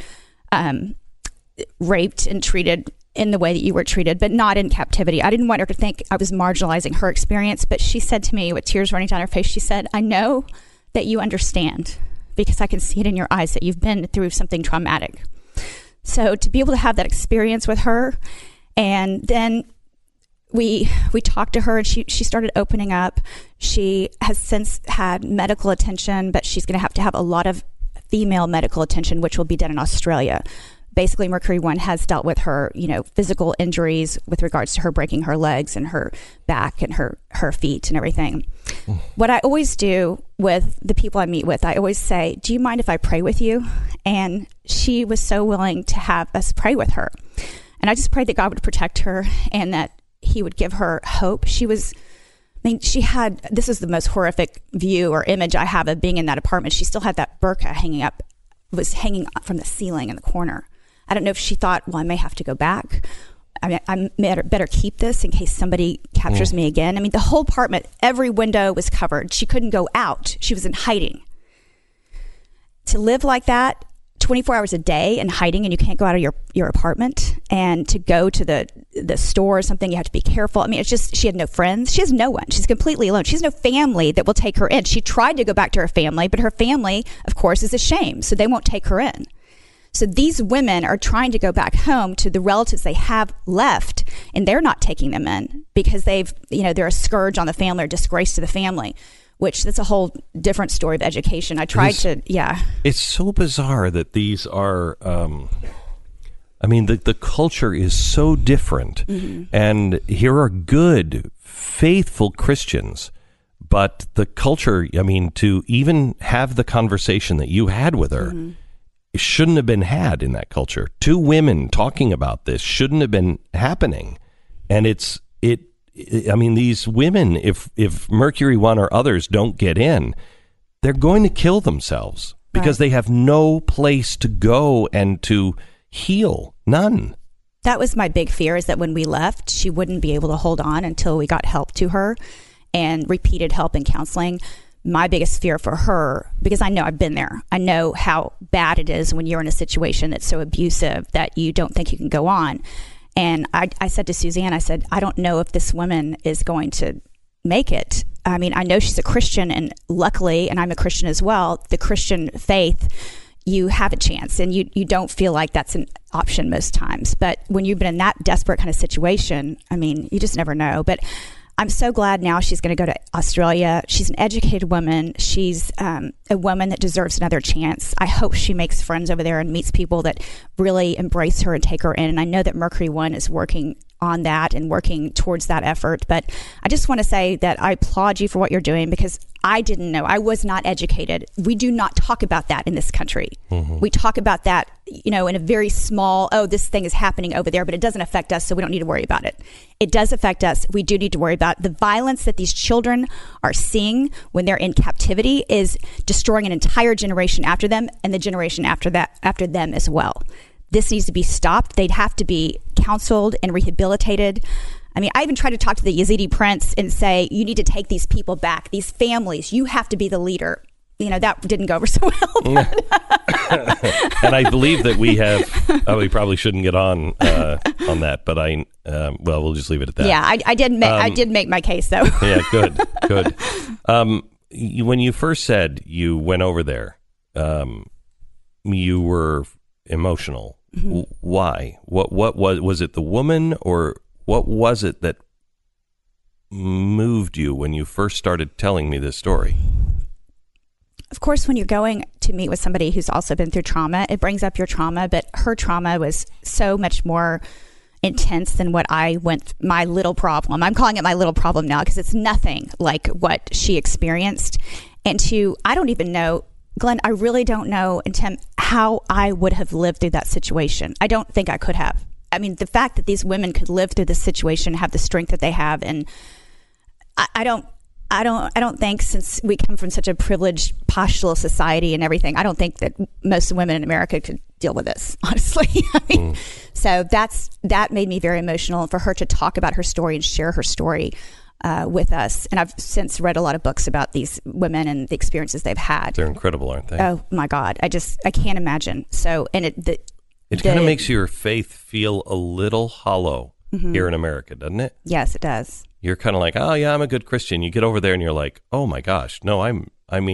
M: raped and treated in the way that you were treated, but not in captivity. I didn't want her to think I was marginalizing her experience, but she said to me with tears running down her face, she said, I know that you understand because I can see it in your eyes that you've been through something traumatic. So to be able to have that experience with her, and then we talked to her, and she started opening up. She has since had medical attention, but she's going to have a lot of female medical attention, which will be done in Australia, basically Mercury One has dealt with her, physical injuries with regards to her breaking her legs and her back and her feet and everything. What I always do with the people I meet with, I always say, do you mind if I pray with you? And she was so willing to have us pray with her. And I just prayed that God would protect her and that he would give her hope. This is the most horrific view or image I have of being in that apartment. She still had that burqa hanging up from the ceiling in the corner. I don't know if she thought, well, I may have to go back. I better keep this in case somebody captures me again. I mean, the whole apartment, every window was covered. She couldn't go out. She was in hiding. To live like that 24 hours a day in hiding, and you can't go out of your apartment, and to go to the store or something, you have to be careful. I mean, it's just, she had no friends. She has no one. She's completely alone. She has no family that will take her in. She tried to go back to her family, but her family, of course, is ashamed, so they won't take her in. So these women are trying to go back home to the relatives they have left, and they're not taking them in because they're a scourge on the family or disgrace to the family, which that's a whole different story of education.
B: It's so bizarre that these are, the culture is so different. Mm-hmm. And here are good, faithful Christians, but the culture, to even have the conversation that you had with her, it shouldn't have been had in that culture. Two women talking about this shouldn't have been happening. And these women, if Mercury One or others don't get in, they're going to kill themselves because they have no place to go and to heal. None.
M: That was my big fear, is that when we left, she wouldn't be able to hold on until we got help to her and repeated help and counseling. My biggest fear for her, because I know I've been there, I know how bad it is when you're in a situation that's so abusive that you don't think you can go on. And I said to Suzanne, I don't know if this woman is going to make it. I mean, I know she's a Christian, and luckily, and I'm a Christian as well, the Christian faith, you have a chance, and you don't feel like that's an option most times. But when you've been in that desperate kind of situation, you just never know. But I'm so glad now she's going to go to Australia. She's an educated woman. She's a woman that deserves another chance. I hope she makes friends over there and meets people that really embrace her and take her in. And I know that Mercury One is working on that and working towards that effort. But I just want to say that I applaud you for what you're doing, because I didn't know. I was not educated. We do not talk about that in this country. Mm-hmm. We talk about that, in a very small, this thing is happening over there, but it doesn't affect us, so we don't need to worry about it. It does affect us. We do need to worry about the violence that these children are seeing when they're in captivity is destroying an entire generation after them, and the generation after them as well. This needs to be stopped. They'd have to be counseled and rehabilitated. I even tried to talk to the Yazidi prince and say, you need to take these people back, these families. You have to be the leader. That didn't go over so well.
B: And I believe that we probably shouldn't get on that, but we'll just leave it at that.
M: Yeah, I did make my case, though.
B: Yeah, good. When you first said you went over there, you were emotional. Mm-hmm. Why? What was it the woman, or what was it that moved you when you first started telling me this story?
M: Of course, when you're going to meet with somebody who's also been through trauma, it brings up your trauma, but her trauma was so much more intense than what I went, my little problem. I'm calling it my little problem now because it's nothing like what she experienced. And I don't even know, Glenn, I really don't know, and Tim, how I would have lived through that situation. I don't think I could have. The fact that these women could live through this situation, have the strength that they have, and I don't think, since we come from such a privileged postural society and everything, I don't think that most women in America could deal with this, honestly. So that made me very emotional. And for her to talk about her story and share her story with us. And I've since read a lot of books about these women and the experiences they've had.
B: They're incredible, aren't they?
M: Oh my God. I can't imagine. So, and
B: it kind of makes your faith feel a little hollow here in America, doesn't it?
M: Yes, it does.
B: You're kind of like, oh yeah, I'm a good Christian. You get over there and you're like, oh my gosh, no, I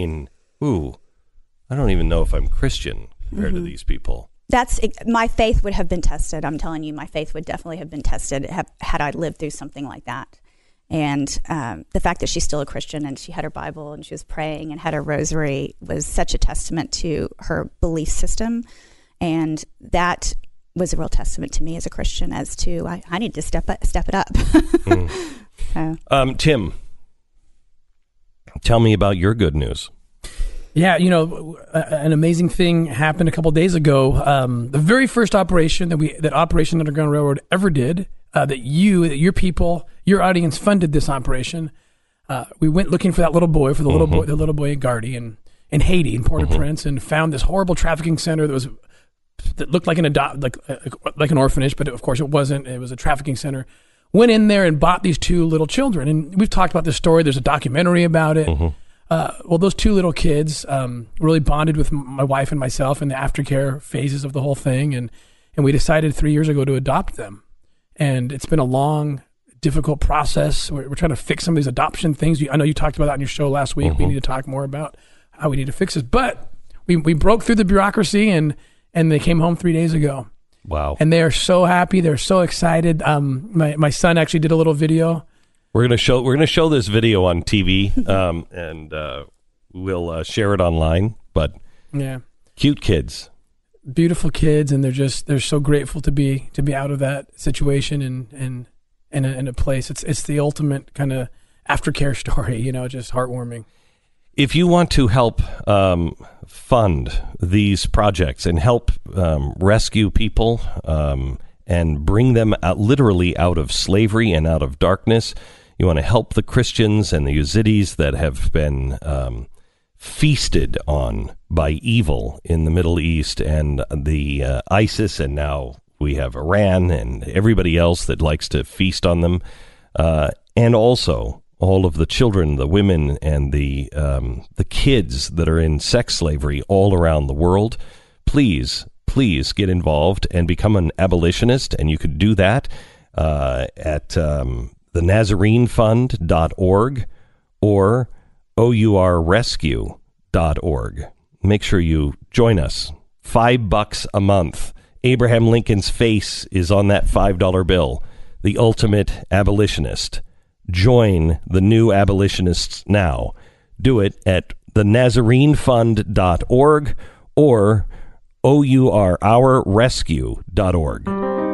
B: don't even know if I'm Christian compared to these people.
M: My faith would have been tested. I'm telling you, my faith would definitely have been tested had I lived through something like that. And the fact that she's still a Christian and she had her Bible and she was praying and had her rosary was such a testament to her belief system. And that was a real testament to me as a Christian as to I need to step it up.
B: Tim, tell me about your good news.
N: Yeah, an amazing thing happened a couple days ago. The very first operation that Operation Underground Railroad ever did, that your people, your audience funded this operation. We went looking for that little boy, the little boy in Gardy in Haiti, in Port-au-Prince, and found this horrible trafficking center that looked like like an orphanage, but of course it wasn't. It was a trafficking center. Went in there and bought these two little children, and we've talked about this story. There's a documentary about it. Well, those two little kids really bonded with my wife and myself in the aftercare phases of the whole thing, and we decided 3 years ago to adopt them. And it's been a long, difficult process. We're trying to fix some of these adoption things. I know you talked about that on your show last week. We need to talk more about how we need to fix this. But we broke through the bureaucracy, and they came home 3 days ago.
B: Wow.
N: And they are so happy. They're so excited. My son actually did a little video.
B: We're gonna show this video on TV, and we'll share it online. But
N: yeah,
B: cute kids,
N: beautiful kids, and they're so grateful to be out of that situation and in a place. It's the ultimate kind of aftercare story, just heartwarming.
B: If you want to help fund these projects and help rescue people and bring them literally out of slavery and out of darkness, you want to help the Christians and the Yazidis that have been feasted on by evil in the Middle East and the ISIS, and now we have Iran and everybody else that likes to feast on them, and also all of the children, the women, and the kids that are in sex slavery all around the world. Please get involved and become an abolitionist, and you could do that at theNazareneFund.org or OURRescue.org. Make sure you join us. $5 a month. Abraham Lincoln's face is on that $5 bill. The ultimate abolitionist. Join the new abolitionists now. Do it at theNazareneFund.org or OURRescue.org.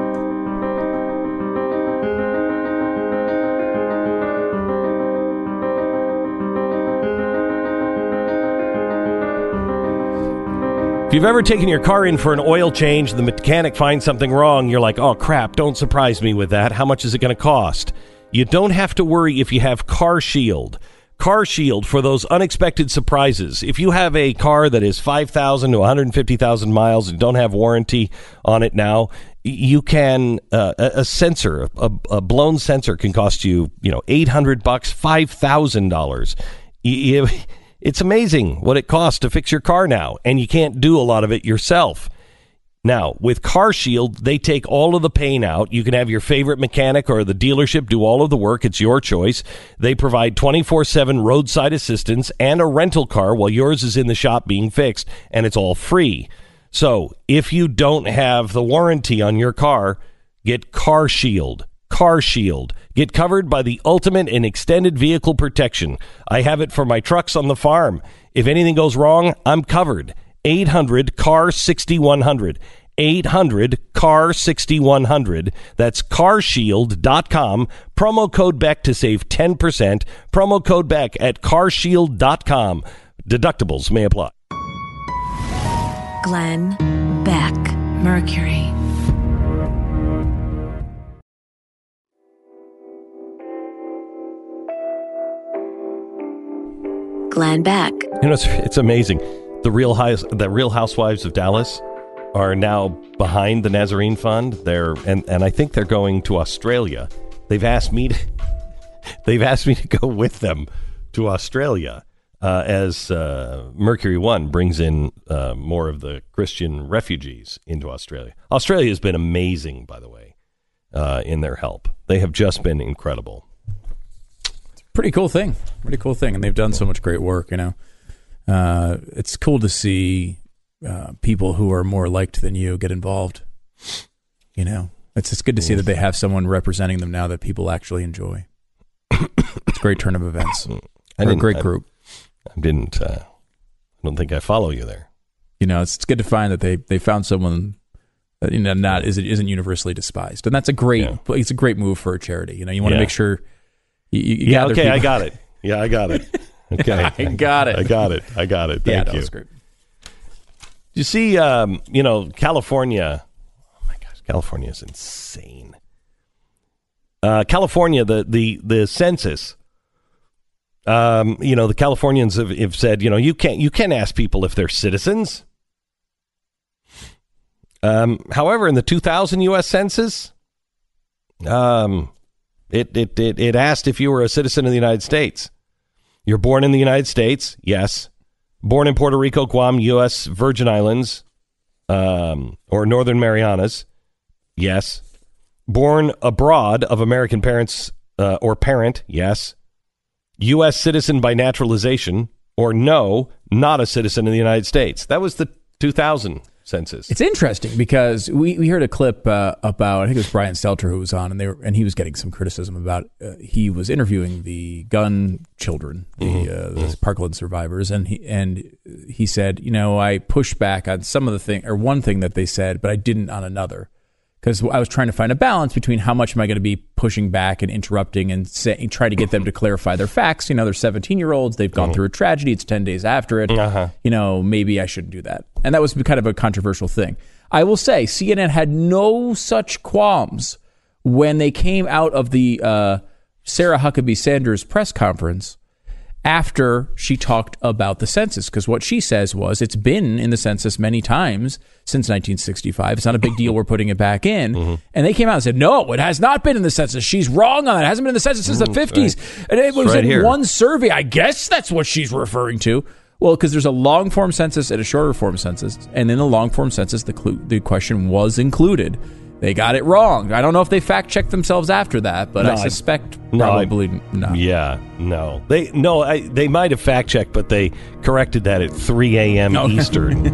B: If you've ever taken your car in for an oil change, the mechanic finds something wrong, you're like, oh crap, don't surprise me with that. How much is it going to cost? You don't have to worry if you have Car Shield. Car Shield for those unexpected surprises. If you have a car that is 5,000 to 150,000 miles and don't have warranty on it now, you can, a sensor, a blown sensor can cost you, $800, $5,000. It's amazing what it costs to fix your car now, and you can't do a lot of it yourself. Now, with Car Shield, they take all of the pain out. You can have your favorite mechanic or the dealership do all of the work. It's your choice. They provide 24/7 roadside assistance and a rental car while yours is in the shop being fixed, and it's all free. So, if you don't have the warranty on your car, get Car Shield. Car Shield. Get covered by the ultimate and extended vehicle protection. I have it for my trucks on the farm. If anything goes wrong, I'm covered. 800-CAR-6100. 800-CAR-6100. That's carshield.com. Promo code Beck to save 10%. Promo code Beck at carshield.com. Deductibles may apply.
A: Glenn Beck, Mercury. Glenn Beck.
B: It's amazing. The Real Housewives of Dallas are now behind the Nazarene Fund. And I think they're going to Australia. They've asked me to go with them to Australia as Mercury One brings in more of the Christian refugees into Australia. Australia has been amazing, by the way, in their help. They have just been incredible.
C: Pretty cool thing, and they've done so much great work. It's cool to see people who are more liked than you get involved. It's good to see that they have someone representing them now that people actually enjoy. It's a great turn of events. A great group.
B: I don't think I follow you there.
C: It's good to find that they found someone isn't universally despised, and that's a great it's a great move for a charity. You want to make sure.
B: Okay, people. I got it. Yeah, I got it. Okay,
C: I got it.
B: Thank you.
C: That was great.
B: You see, California. Oh my gosh, California is insane. California, the census. The Californians have said, you can't ask people if they're citizens. However, in the 2000 U.S. Census, it asked if you were a citizen of the United States. You're born in the United States, yes. Born in Puerto Rico, Guam, U.S. Virgin Islands, or Northern Marianas, yes. Born abroad of American parents or parent, yes. U.S. citizen by naturalization, or no, not a citizen of the United States. That was the 2000 census.
C: It's interesting because we heard a clip about, I think it was Brian Stelter who was on, and he was getting some criticism about, he was interviewing the gun children, the Parkland survivors, and he said, I pushed back on some of the one thing that they said, but I didn't on another. Because I was trying to find a balance between how much am I going to be pushing back and interrupting and try to get them to clarify their facts. They're 17-year-olds. They've gone through a tragedy. It's 10 days after it. Maybe I shouldn't do that. And that was kind of a controversial thing. I will say CNN had no such qualms when they came out of the Sarah Huckabee Sanders press conference after she talked about the census, because what she says was it's been in the census many times since 1965. It's not a big deal. We're putting it back in. And they came out and said, no, it has not been in the census. She's wrong on that. It hasn't been in the census since the 50s. Right. And it was in one survey. I guess that's what she's referring to. Well, because there's a long form census and a shorter form census. And in the long form census, the question was included. They got it wrong. I don't know if they fact-checked themselves after that, but I suspect probably no.
B: Yeah, no. They might have fact-checked, but they corrected that at 3 a.m. Eastern.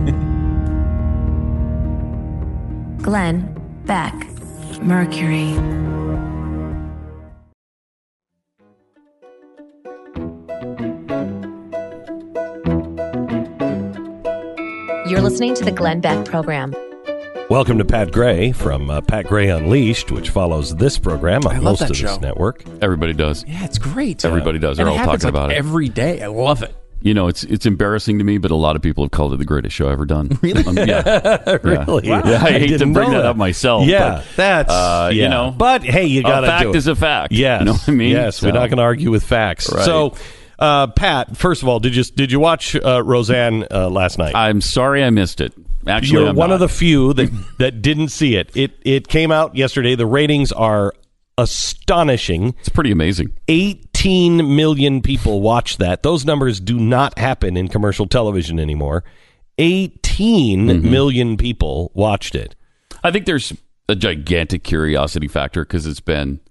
A: Glenn Beck, Mercury.
D: You're listening to the Glenn Beck Program.
B: Welcome to Pat Gray from Pat Gray Unleashed, which follows this program on most of this network.
O: Everybody does.
C: Yeah, it's great.
O: Everybody does. They're all talking about it
C: every day. I love it.
O: It's embarrassing to me, but a lot of people have called it the greatest show ever done.
C: Really?
B: Really?
O: Yeah. Wow. I hate to bring that up myself.
B: Yeah, but, that's But hey, you got to do it.
O: A fact is a fact.
B: Yes.
O: You know what I mean?
B: Yes, we're not going to argue with facts.
O: Right.
B: So, Pat, first of all, did you watch Roseanne last night?
O: I'm sorry I missed it. Actually,
B: you're one of the few that didn't see it. It came out yesterday. The ratings are astonishing.
O: It's pretty amazing.
B: 18 million people watched that. Those numbers do not happen in commercial television anymore. 18 million people watched it.
O: I think there's a gigantic curiosity factor because it's been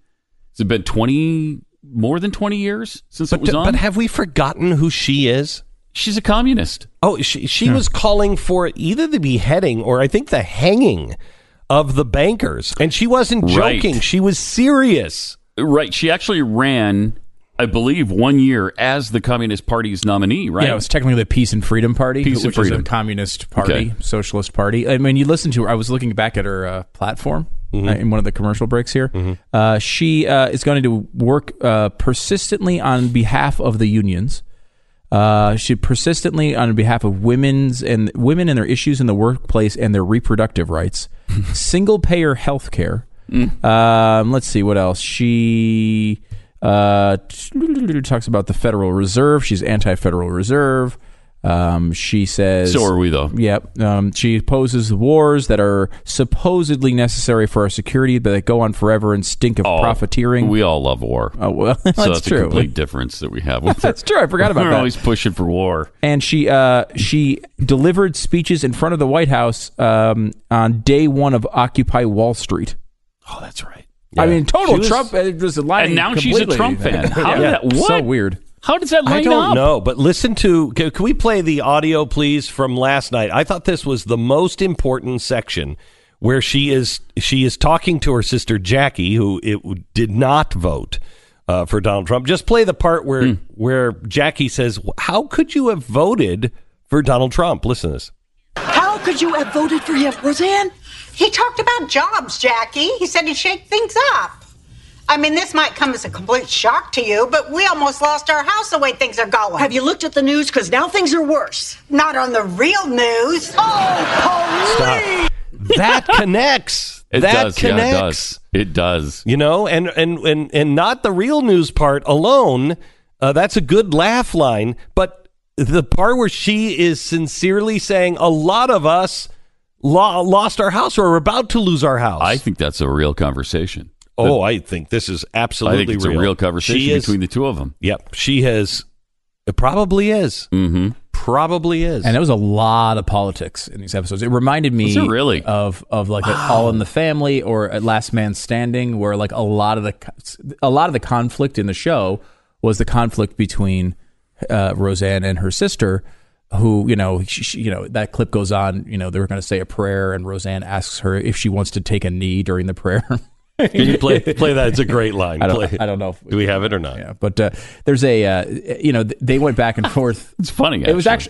O: 20 more than 20 years since it was on.
B: But have we forgotten who she is?
O: She's a communist.
B: Oh, she was calling for either the beheading or I think the hanging of the bankers. And she wasn't joking. Right. She was serious.
O: Right. She actually ran, I believe, 1 year as the Communist Party's nominee, right?
C: Yeah, it was technically the Peace and Freedom Party, which is a communist party, socialist party. I mean, you listen to her. I was looking back at her platform in one of the commercial breaks here. She is going to work persistently on behalf of the unions. She persistently on behalf of women and their issues in the workplace and their reproductive rights, single payer health care. Let's see what else. She talks about the Federal Reserve. She's anti-Federal Reserve. She says...
O: So are we, though.
C: Yep. She opposes the wars that are supposedly necessary for our security, but that go on forever and stink of profiteering.
O: We all love war.
C: Oh, well,
O: so that's
C: true.
O: a complete difference that we have with
C: That's true. I forgot about that.
O: We're always pushing for war.
C: And she delivered speeches in front of the White House on day one of Occupy Wall Street.
O: Oh, that's right.
C: Yeah. I mean, total Trump. Was
O: and now she's a Trump fan. How did that? What?
C: So weird.
O: How does that line up?
B: I don't know, but listen to... Can we play the audio, please, from last night? I thought this was the most important section where she is talking to her sister Jackie, who did not vote for Donald Trump. Just play the part where Jackie says, how could you have voted for Donald Trump? Listen to this.
E: How could you have voted for him, Roseanne?
F: He talked about jobs, Jackie. He said he'd shake things up. I mean, this might come as a complete shock to you, but we almost lost our house the way things are going.
E: Have you looked at the news? Because now things are worse.
F: Not on the real news.
E: Oh,
B: Stop. That connects.
O: It
B: that
O: does.
B: connects.
O: Yeah, it does.
B: You know, and not the real news part alone. That's a good laugh line, but the part where she is sincerely saying a lot of us lost our house or are about to lose our house.
O: I think that's a real conversation.
B: Oh, I think this is absolutely
O: I think it's
B: real.
O: a real conversation between the two of them.
B: Yep. She has. It probably is.
O: Mm-hmm.
B: Probably is.
C: And there was a lot of politics in these episodes. It reminded me
O: really?
C: of like All in the Family or Last Man Standing, where like a lot of the conflict in the show was the conflict between Roseanne and her sister, who, that clip goes on, they were going to say a prayer and Roseanne asks her if she wants to take a knee during the prayer.
B: Can you play that? It's a great line.
C: I don't know.
B: Do we have it or not?
C: Yeah, but there's they went back and forth.
O: It's funny.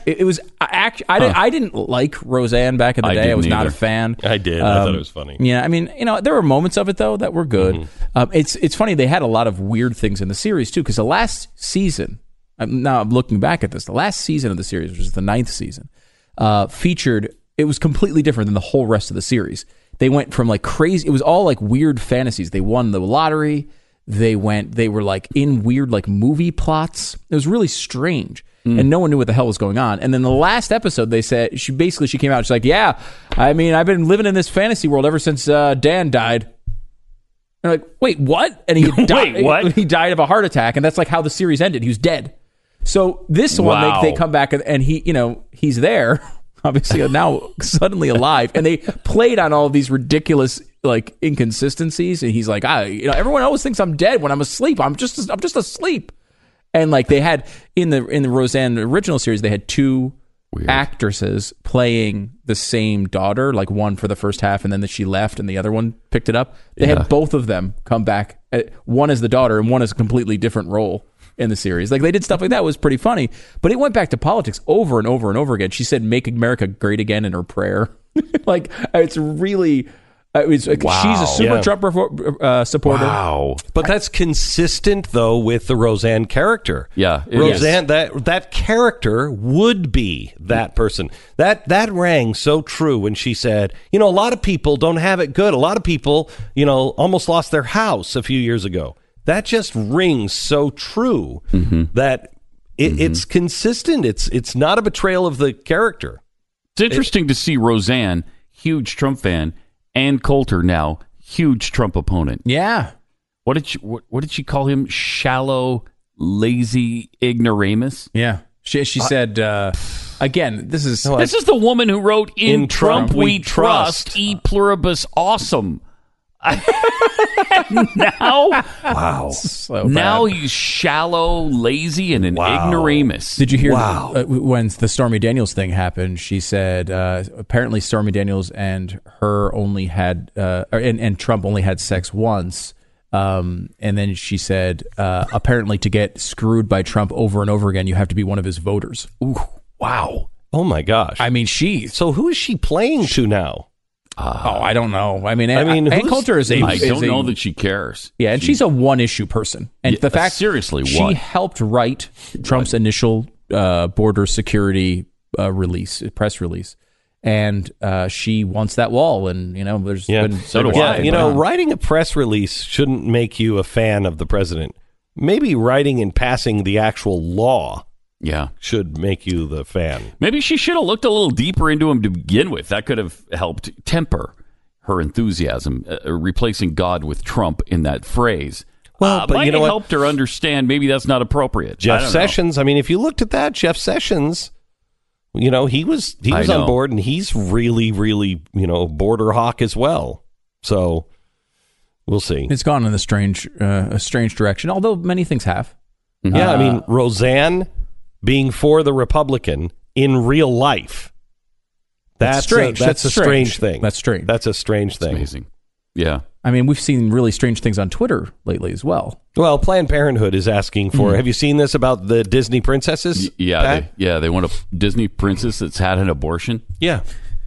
C: I didn't like Roseanne back in the day. I was not a fan.
B: I did. I thought it was funny.
C: Yeah, I mean, there were moments of it though that were good. It's funny. They had a lot of weird things in the series too, because the last season. Now I'm looking back at this. The last season of the series, which is the 9th season, featured. It was completely different than the whole rest of the series. They went from like crazy. It was all like weird fantasies. They won the lottery. They were like in weird like movie plots. It was really strange, and no one knew what the hell was going on. And then the last episode, they said she came out. She's like, "Yeah, I mean, I've been living in this fantasy world ever since Dan died." And they're like, "Wait, what?" And he died.
B: Wait, what?
C: He died of a heart attack, and that's like how the series ended. He was dead. So this one, they come back and he, he's there. Obviously now suddenly alive, and they played on all of these ridiculous like inconsistencies, and he's like, everyone always thinks I'm dead when I'm asleep. I'm just asleep. And like they had in the Roseanne original series, they had two actresses playing the same daughter, like one for the first half, and then she left, and the other one picked it up. They had both of them come back. One as the daughter, and one as a completely different role in the series. Like they did stuff like that. It was pretty funny, but it went back to politics over and over and over again. She said, "Make America Great Again" in her prayer. Like it's really, she's a super Trump supporter.
B: Wow. But that's consistent though with the Roseanne character.
O: Yeah.
B: Roseanne, that character would be that person. That rang so true when she said, a lot of people don't have it good. A lot of people, almost lost their house a few years ago. That just rings so true that it's consistent. It's not a betrayal of the character.
O: It's interesting to see Roseanne, huge Trump fan, and Coulter now, huge Trump opponent.
C: Yeah.
O: What did she call him? Shallow, lazy ignoramus?
C: Yeah. She said, again, this is
O: the woman who wrote In Trump We Trust, E Pluribus Awesome. Now,
B: wow.
C: So
O: now
C: bad.
O: he's shallow, lazy, and an ignoramus.
C: Did you hear when the Stormy Daniels thing happened? She said apparently Stormy Daniels and her only had and Trump only had sex once. And then she said apparently to get screwed by Trump over and over again, you have to be one of his voters.
B: Ooh, wow. Oh my gosh.
C: I mean,
B: so who is she playing to now?
C: I don't know. I mean, Ann Coulter is a.
O: I don't know that she cares.
C: Yeah, and she's a one-issue person, and the fact
O: seriously,
C: she helped write Trump's initial border security press release, and she wants that wall. And there's been
B: writing a press release shouldn't make you a fan of the president. Maybe writing and passing the actual law.
O: Yeah,
B: should make you the fan.
O: Maybe she should have looked a little deeper into him to begin with. That could have helped temper her enthusiasm, replacing God with Trump in that phrase.
B: Well, but
O: might have helped her understand maybe that's not appropriate.
B: Jeff Sessions. I mean, if you looked at that, Jeff Sessions, he was on board, and he's really, really, border hawk as well. So we'll see.
C: It's gone in a strange direction, although many things have.
B: Yeah, I mean, Roseanne being for the Republican in real life. That's strange. That's a strange thing.
C: That's strange.
B: That's a strange thing.
O: Amazing. Yeah.
C: I mean, we've seen really strange things on Twitter lately as well.
B: Well, Planned Parenthood is asking for. Have you seen this about the Disney princesses?
O: Yeah, they want a Disney princess that's had an abortion.
B: Yeah.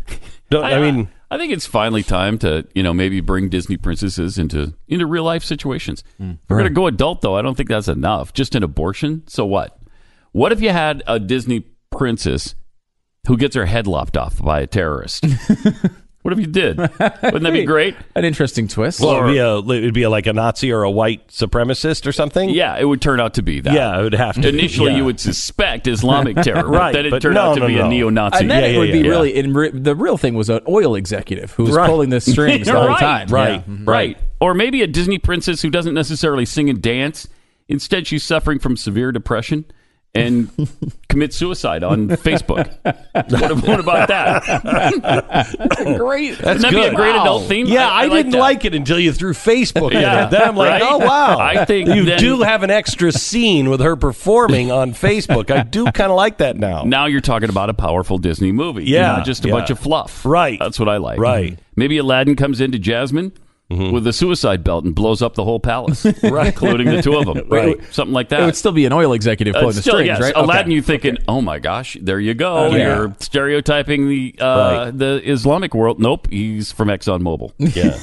O: I think it's finally time to, maybe bring Disney princesses into real life situations. If we're going to go adult, though, I don't think that's enough. Just an abortion. So what? What if you had a Disney princess who gets her head lopped off by a terrorist? What if you did? Wouldn't that be great?
C: An interesting twist.
B: Well, it'd be like a Nazi or a white supremacist or something.
O: Yeah, it would turn out to be that.
B: Yeah, it would have to.
O: Initially, you would suspect Islamic terror,
B: right?
O: But then it turned out to be a neo-Nazi.
C: And then it would be really. The real thing was an oil executive who was pulling the strings the whole time.
O: Right. Or maybe a Disney princess who doesn't necessarily sing and dance. Instead, she's suffering from severe depression and commit suicide on Facebook. What about that?
C: Great.
O: Wouldn't that be a great adult theme?
B: Yeah, I didn't like it until you threw Facebook in it. Then I'm like, oh, wow.
O: I think
B: you do have an extra scene with her performing on Facebook. I do kind of like that now.
O: Now you're talking about a powerful Disney movie.
B: Yeah.
O: Not just a bunch of fluff.
B: Right.
O: That's what I like.
B: Right.
O: Maybe Aladdin comes into Jasmine with a suicide belt and blows up the whole palace, including the two of them.
B: Right.
O: Something like that.
C: It would still be an oil exexecutive pulling the strings,
O: yes.
C: right?
O: Aladdin, you thinking, oh my gosh, there you go. You're stereotyping the Islamic world. Nope, he's from ExxonMobil.
B: Yeah.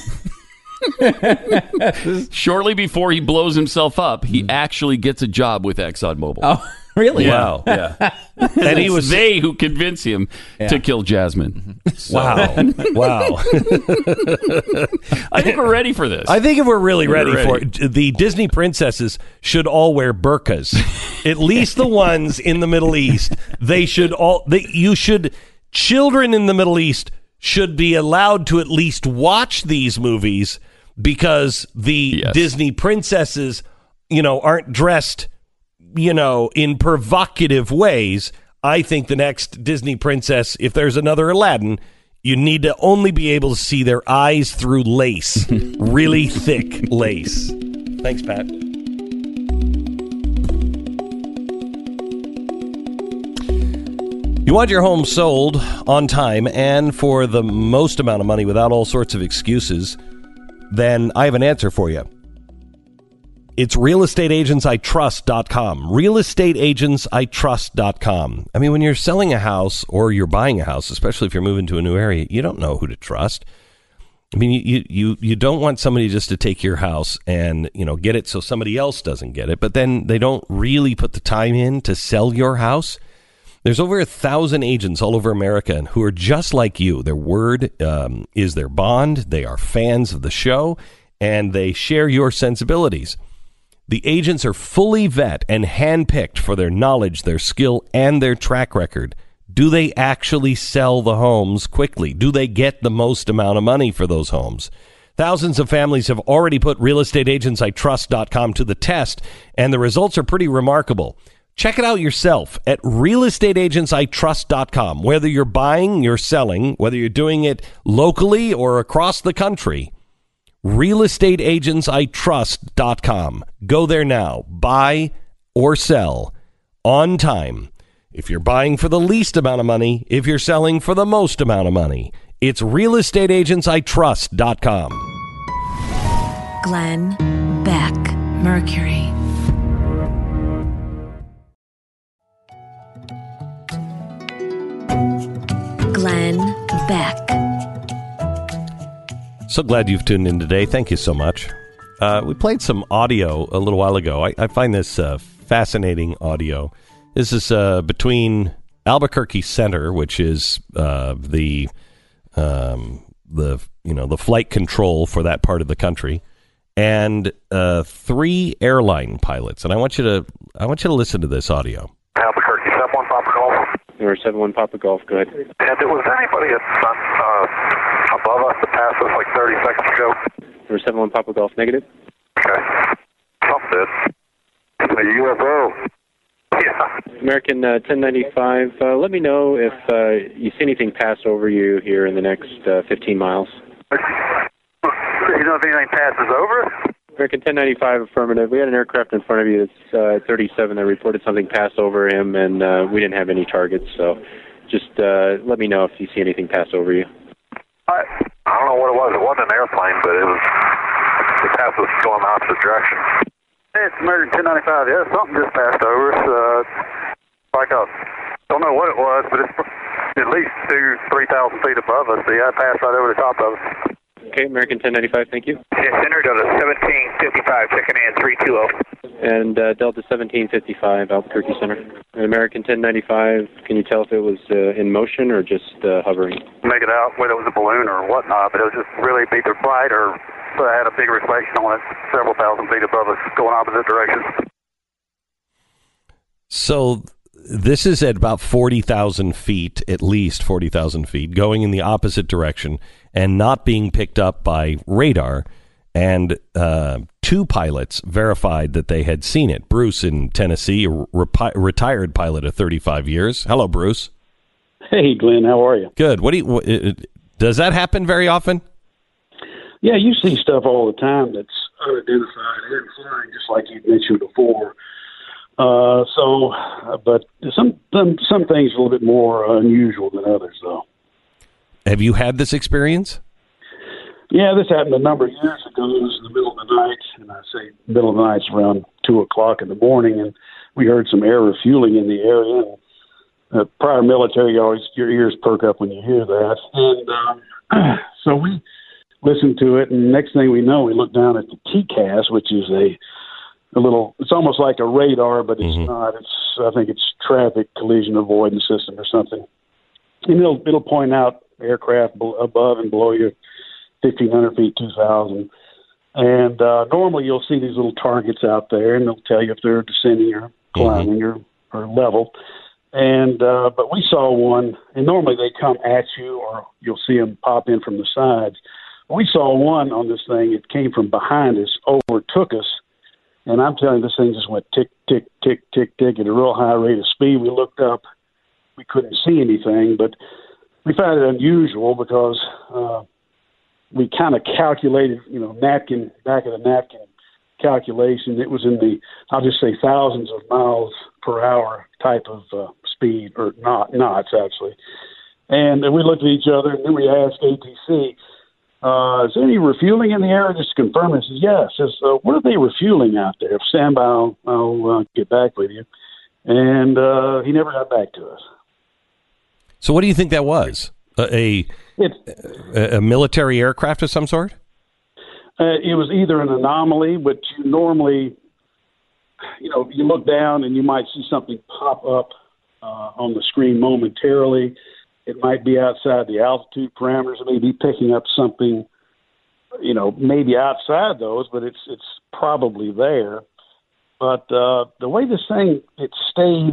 O: Shortly before he blows himself up, he actually gets a job with ExxonMobil.
C: Oh, really?
O: Yeah.
B: Wow.
O: Yeah.
B: And he was
O: they who convince him to kill Jasmine. So.
B: Wow.
O: I think we're ready for this.
B: I think if we're really ready for it, the Disney princesses should all wear burqas. At least the ones in the Middle East. Children in the Middle East should be allowed to at least watch these movies because the Disney princesses, aren't dressed, in provocative ways. I think the next Disney princess, if there's another Aladdin, you need to only be able to see their eyes through lace, really thick lace. Thanks, Pat. You want your home sold on time and for the most amount of money without all sorts of excuses, then I have an answer for you. It's realestateagentsitrust.com. Realestateagentsitrust.com. I mean, when you're selling a house or you're buying a house, especially if you're moving to a new area, you don't know who to trust. I mean, you don't want somebody just to take your house and, get it so somebody else doesn't get it, but then they don't really put the time in to sell your house. There's over 1,000 agents all over America who are just like you. Their word is their bond. They are fans of the show, and they share your sensibilities. The agents are fully vet and handpicked for their knowledge, their skill, and their track record. Do they actually sell the homes quickly? Do they get the most amount of money for those homes? Thousands of families have already put realestateagentsitrust.com to the test, and the results are pretty remarkable. Check it out yourself at realestateagentsitrust.com. Whether you're buying, you're selling, whether you're doing it locally or across the country, realestateagentsitrust.com. Go there now. Buy or sell on time. If you're buying for the least amount of money, if you're selling for the most amount of money, it's realestateagentsitrust.com.
A: Glenn Beck, Mercury. Glenn Beck.
B: So glad you've tuned in today. Thank you so much. We played some audio a little while ago. I find this fascinating audio. This is between Albuquerque Center, which is the flight control for that part of the country, and 3 airline pilots. And I want you to listen to this audio.
J: Albuquerque 71 Papa Golf.
K: Number 71 Papa Golf. Go ahead.
J: And was anybody above us that passed us like 30 seconds ago?
K: Number 71 Papa Golf. Negative.
J: Okay. Something did. A UFO. Yeah.
K: American 1095. Let me know if you see anything pass over you here in the next 15 miles.
J: You know if anything passes over?
K: American 1095, affirmative. We had an aircraft in front of you that's 37 that reported something pass over him, and we didn't have any targets. So just let me know if you see anything pass over you.
J: I don't know what it was. It wasn't an airplane, but the path was going the opposite direction. Hey, it's American 1095. Yeah, something just passed over us. Don't know what it was, but at least 2,000-3,000 feet above us. I passed right over the top of us.
K: Okay, American 1095, thank you.
J: Center, Delta 1755, checking in 320.
K: And Delta 1755, Albuquerque Center. American 1095, can you tell if it was in motion or just hovering?
J: Make it out whether it was a balloon or whatnot, but it was just really either bright or had a big reflection on it several thousand feet above us going opposite directions.
B: So this is at about 40,000 feet, at least 40,000 feet, going in the opposite direction and not being picked up by radar. And two pilots verified that they had seen it. Bruce in Tennessee, a retired pilot of 35 years. Hello, Bruce.
P: Hey, Glenn. How are you?
B: Good. Does that happen very often?
P: Yeah, you see stuff all the time that's unidentified and flying, just like you mentioned before. But some things are a little bit more unusual than others, though.
B: Have you had this experience?
P: Yeah, this happened a number of years ago. It was in the middle of the night, and I say middle of the night's around 2 o'clock in the morning, and we heard some air refueling in the area. And, prior military, your ears perk up when you hear that. And so we listened to it, and next thing we know, we look down at the TCAS, which is a little, it's almost like a radar, but it's not. I think it's traffic collision avoidance system or something. And it'll point out aircraft above and below you, 1,500 feet, 2,000. And normally you'll see these little targets out there, and they'll tell you if they're descending or climbing or level. And but we saw one, and normally they come at you, or you'll see them pop in from the sides. We saw one on this thing. It came from behind us, overtook us, and I'm telling you, this thing just went tick, tick, tick, tick, tick at a real high rate of speed. We looked up. We couldn't see anything, but we found it unusual because we kind of calculated, back of the napkin calculation. It was in the, I'll just say, thousands of miles per hour type of speed, or knots, actually. And then we looked at each other, and then we asked ATC, is there any refueling in the area? Just to confirm it. He says, yes. Says, what are they refueling out there? If stand by, I'll get back with you. And he never got back to us.
B: So what do you think that was? A military aircraft of some sort?
P: It was either an anomaly, but you normally, you look down and you might see something pop up on the screen momentarily. It might be outside the altitude parameters. It may be picking up something, maybe outside those, but it's probably there. But the way this thing, it stayed,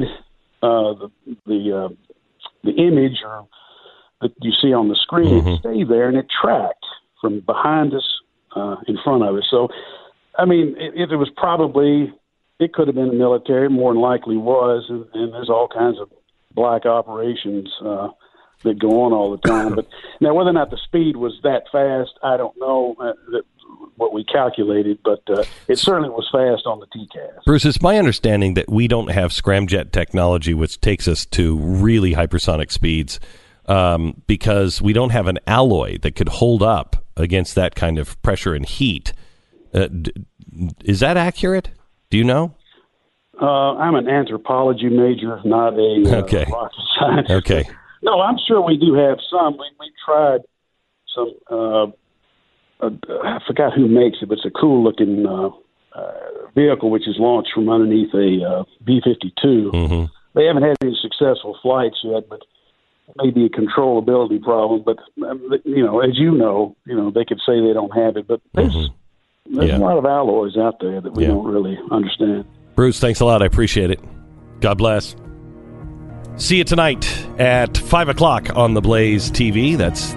P: the image that you see on the screen, it stayed there, and it tracked from behind us in front of us. So, I mean, it was probably, it could have been the military, more than likely was, and there's all kinds of black operations that go on all the time. But now, whether or not the speed was that fast, I don't know what we calculated, but it certainly was fast on the TCAS.
B: Bruce, it's my understanding that we don't have scramjet technology, which takes us to really hypersonic speeds, because we don't have an alloy that could hold up against that kind of pressure and heat. Is that accurate? Do you know?
P: I'm an anthropology major, not a rocket scientist.
B: Okay.
P: No, I'm sure we do have some. We tried some. I forgot who makes it, but it's a cool-looking vehicle which is launched from underneath a B-52. They haven't had any successful flights yet, but it may be a controllability problem. But as you know, they could say they don't have it, but there's a lot of alloys out there that we don't really understand.
B: Bruce, thanks a lot. I appreciate it. God bless. See you tonight at 5 o'clock on The Blaze TV. That's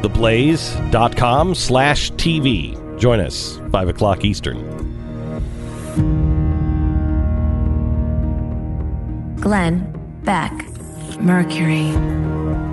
B: theblaze.com/TV. Join us, 5 o'clock Eastern.
A: Glenn Beck, Mercury.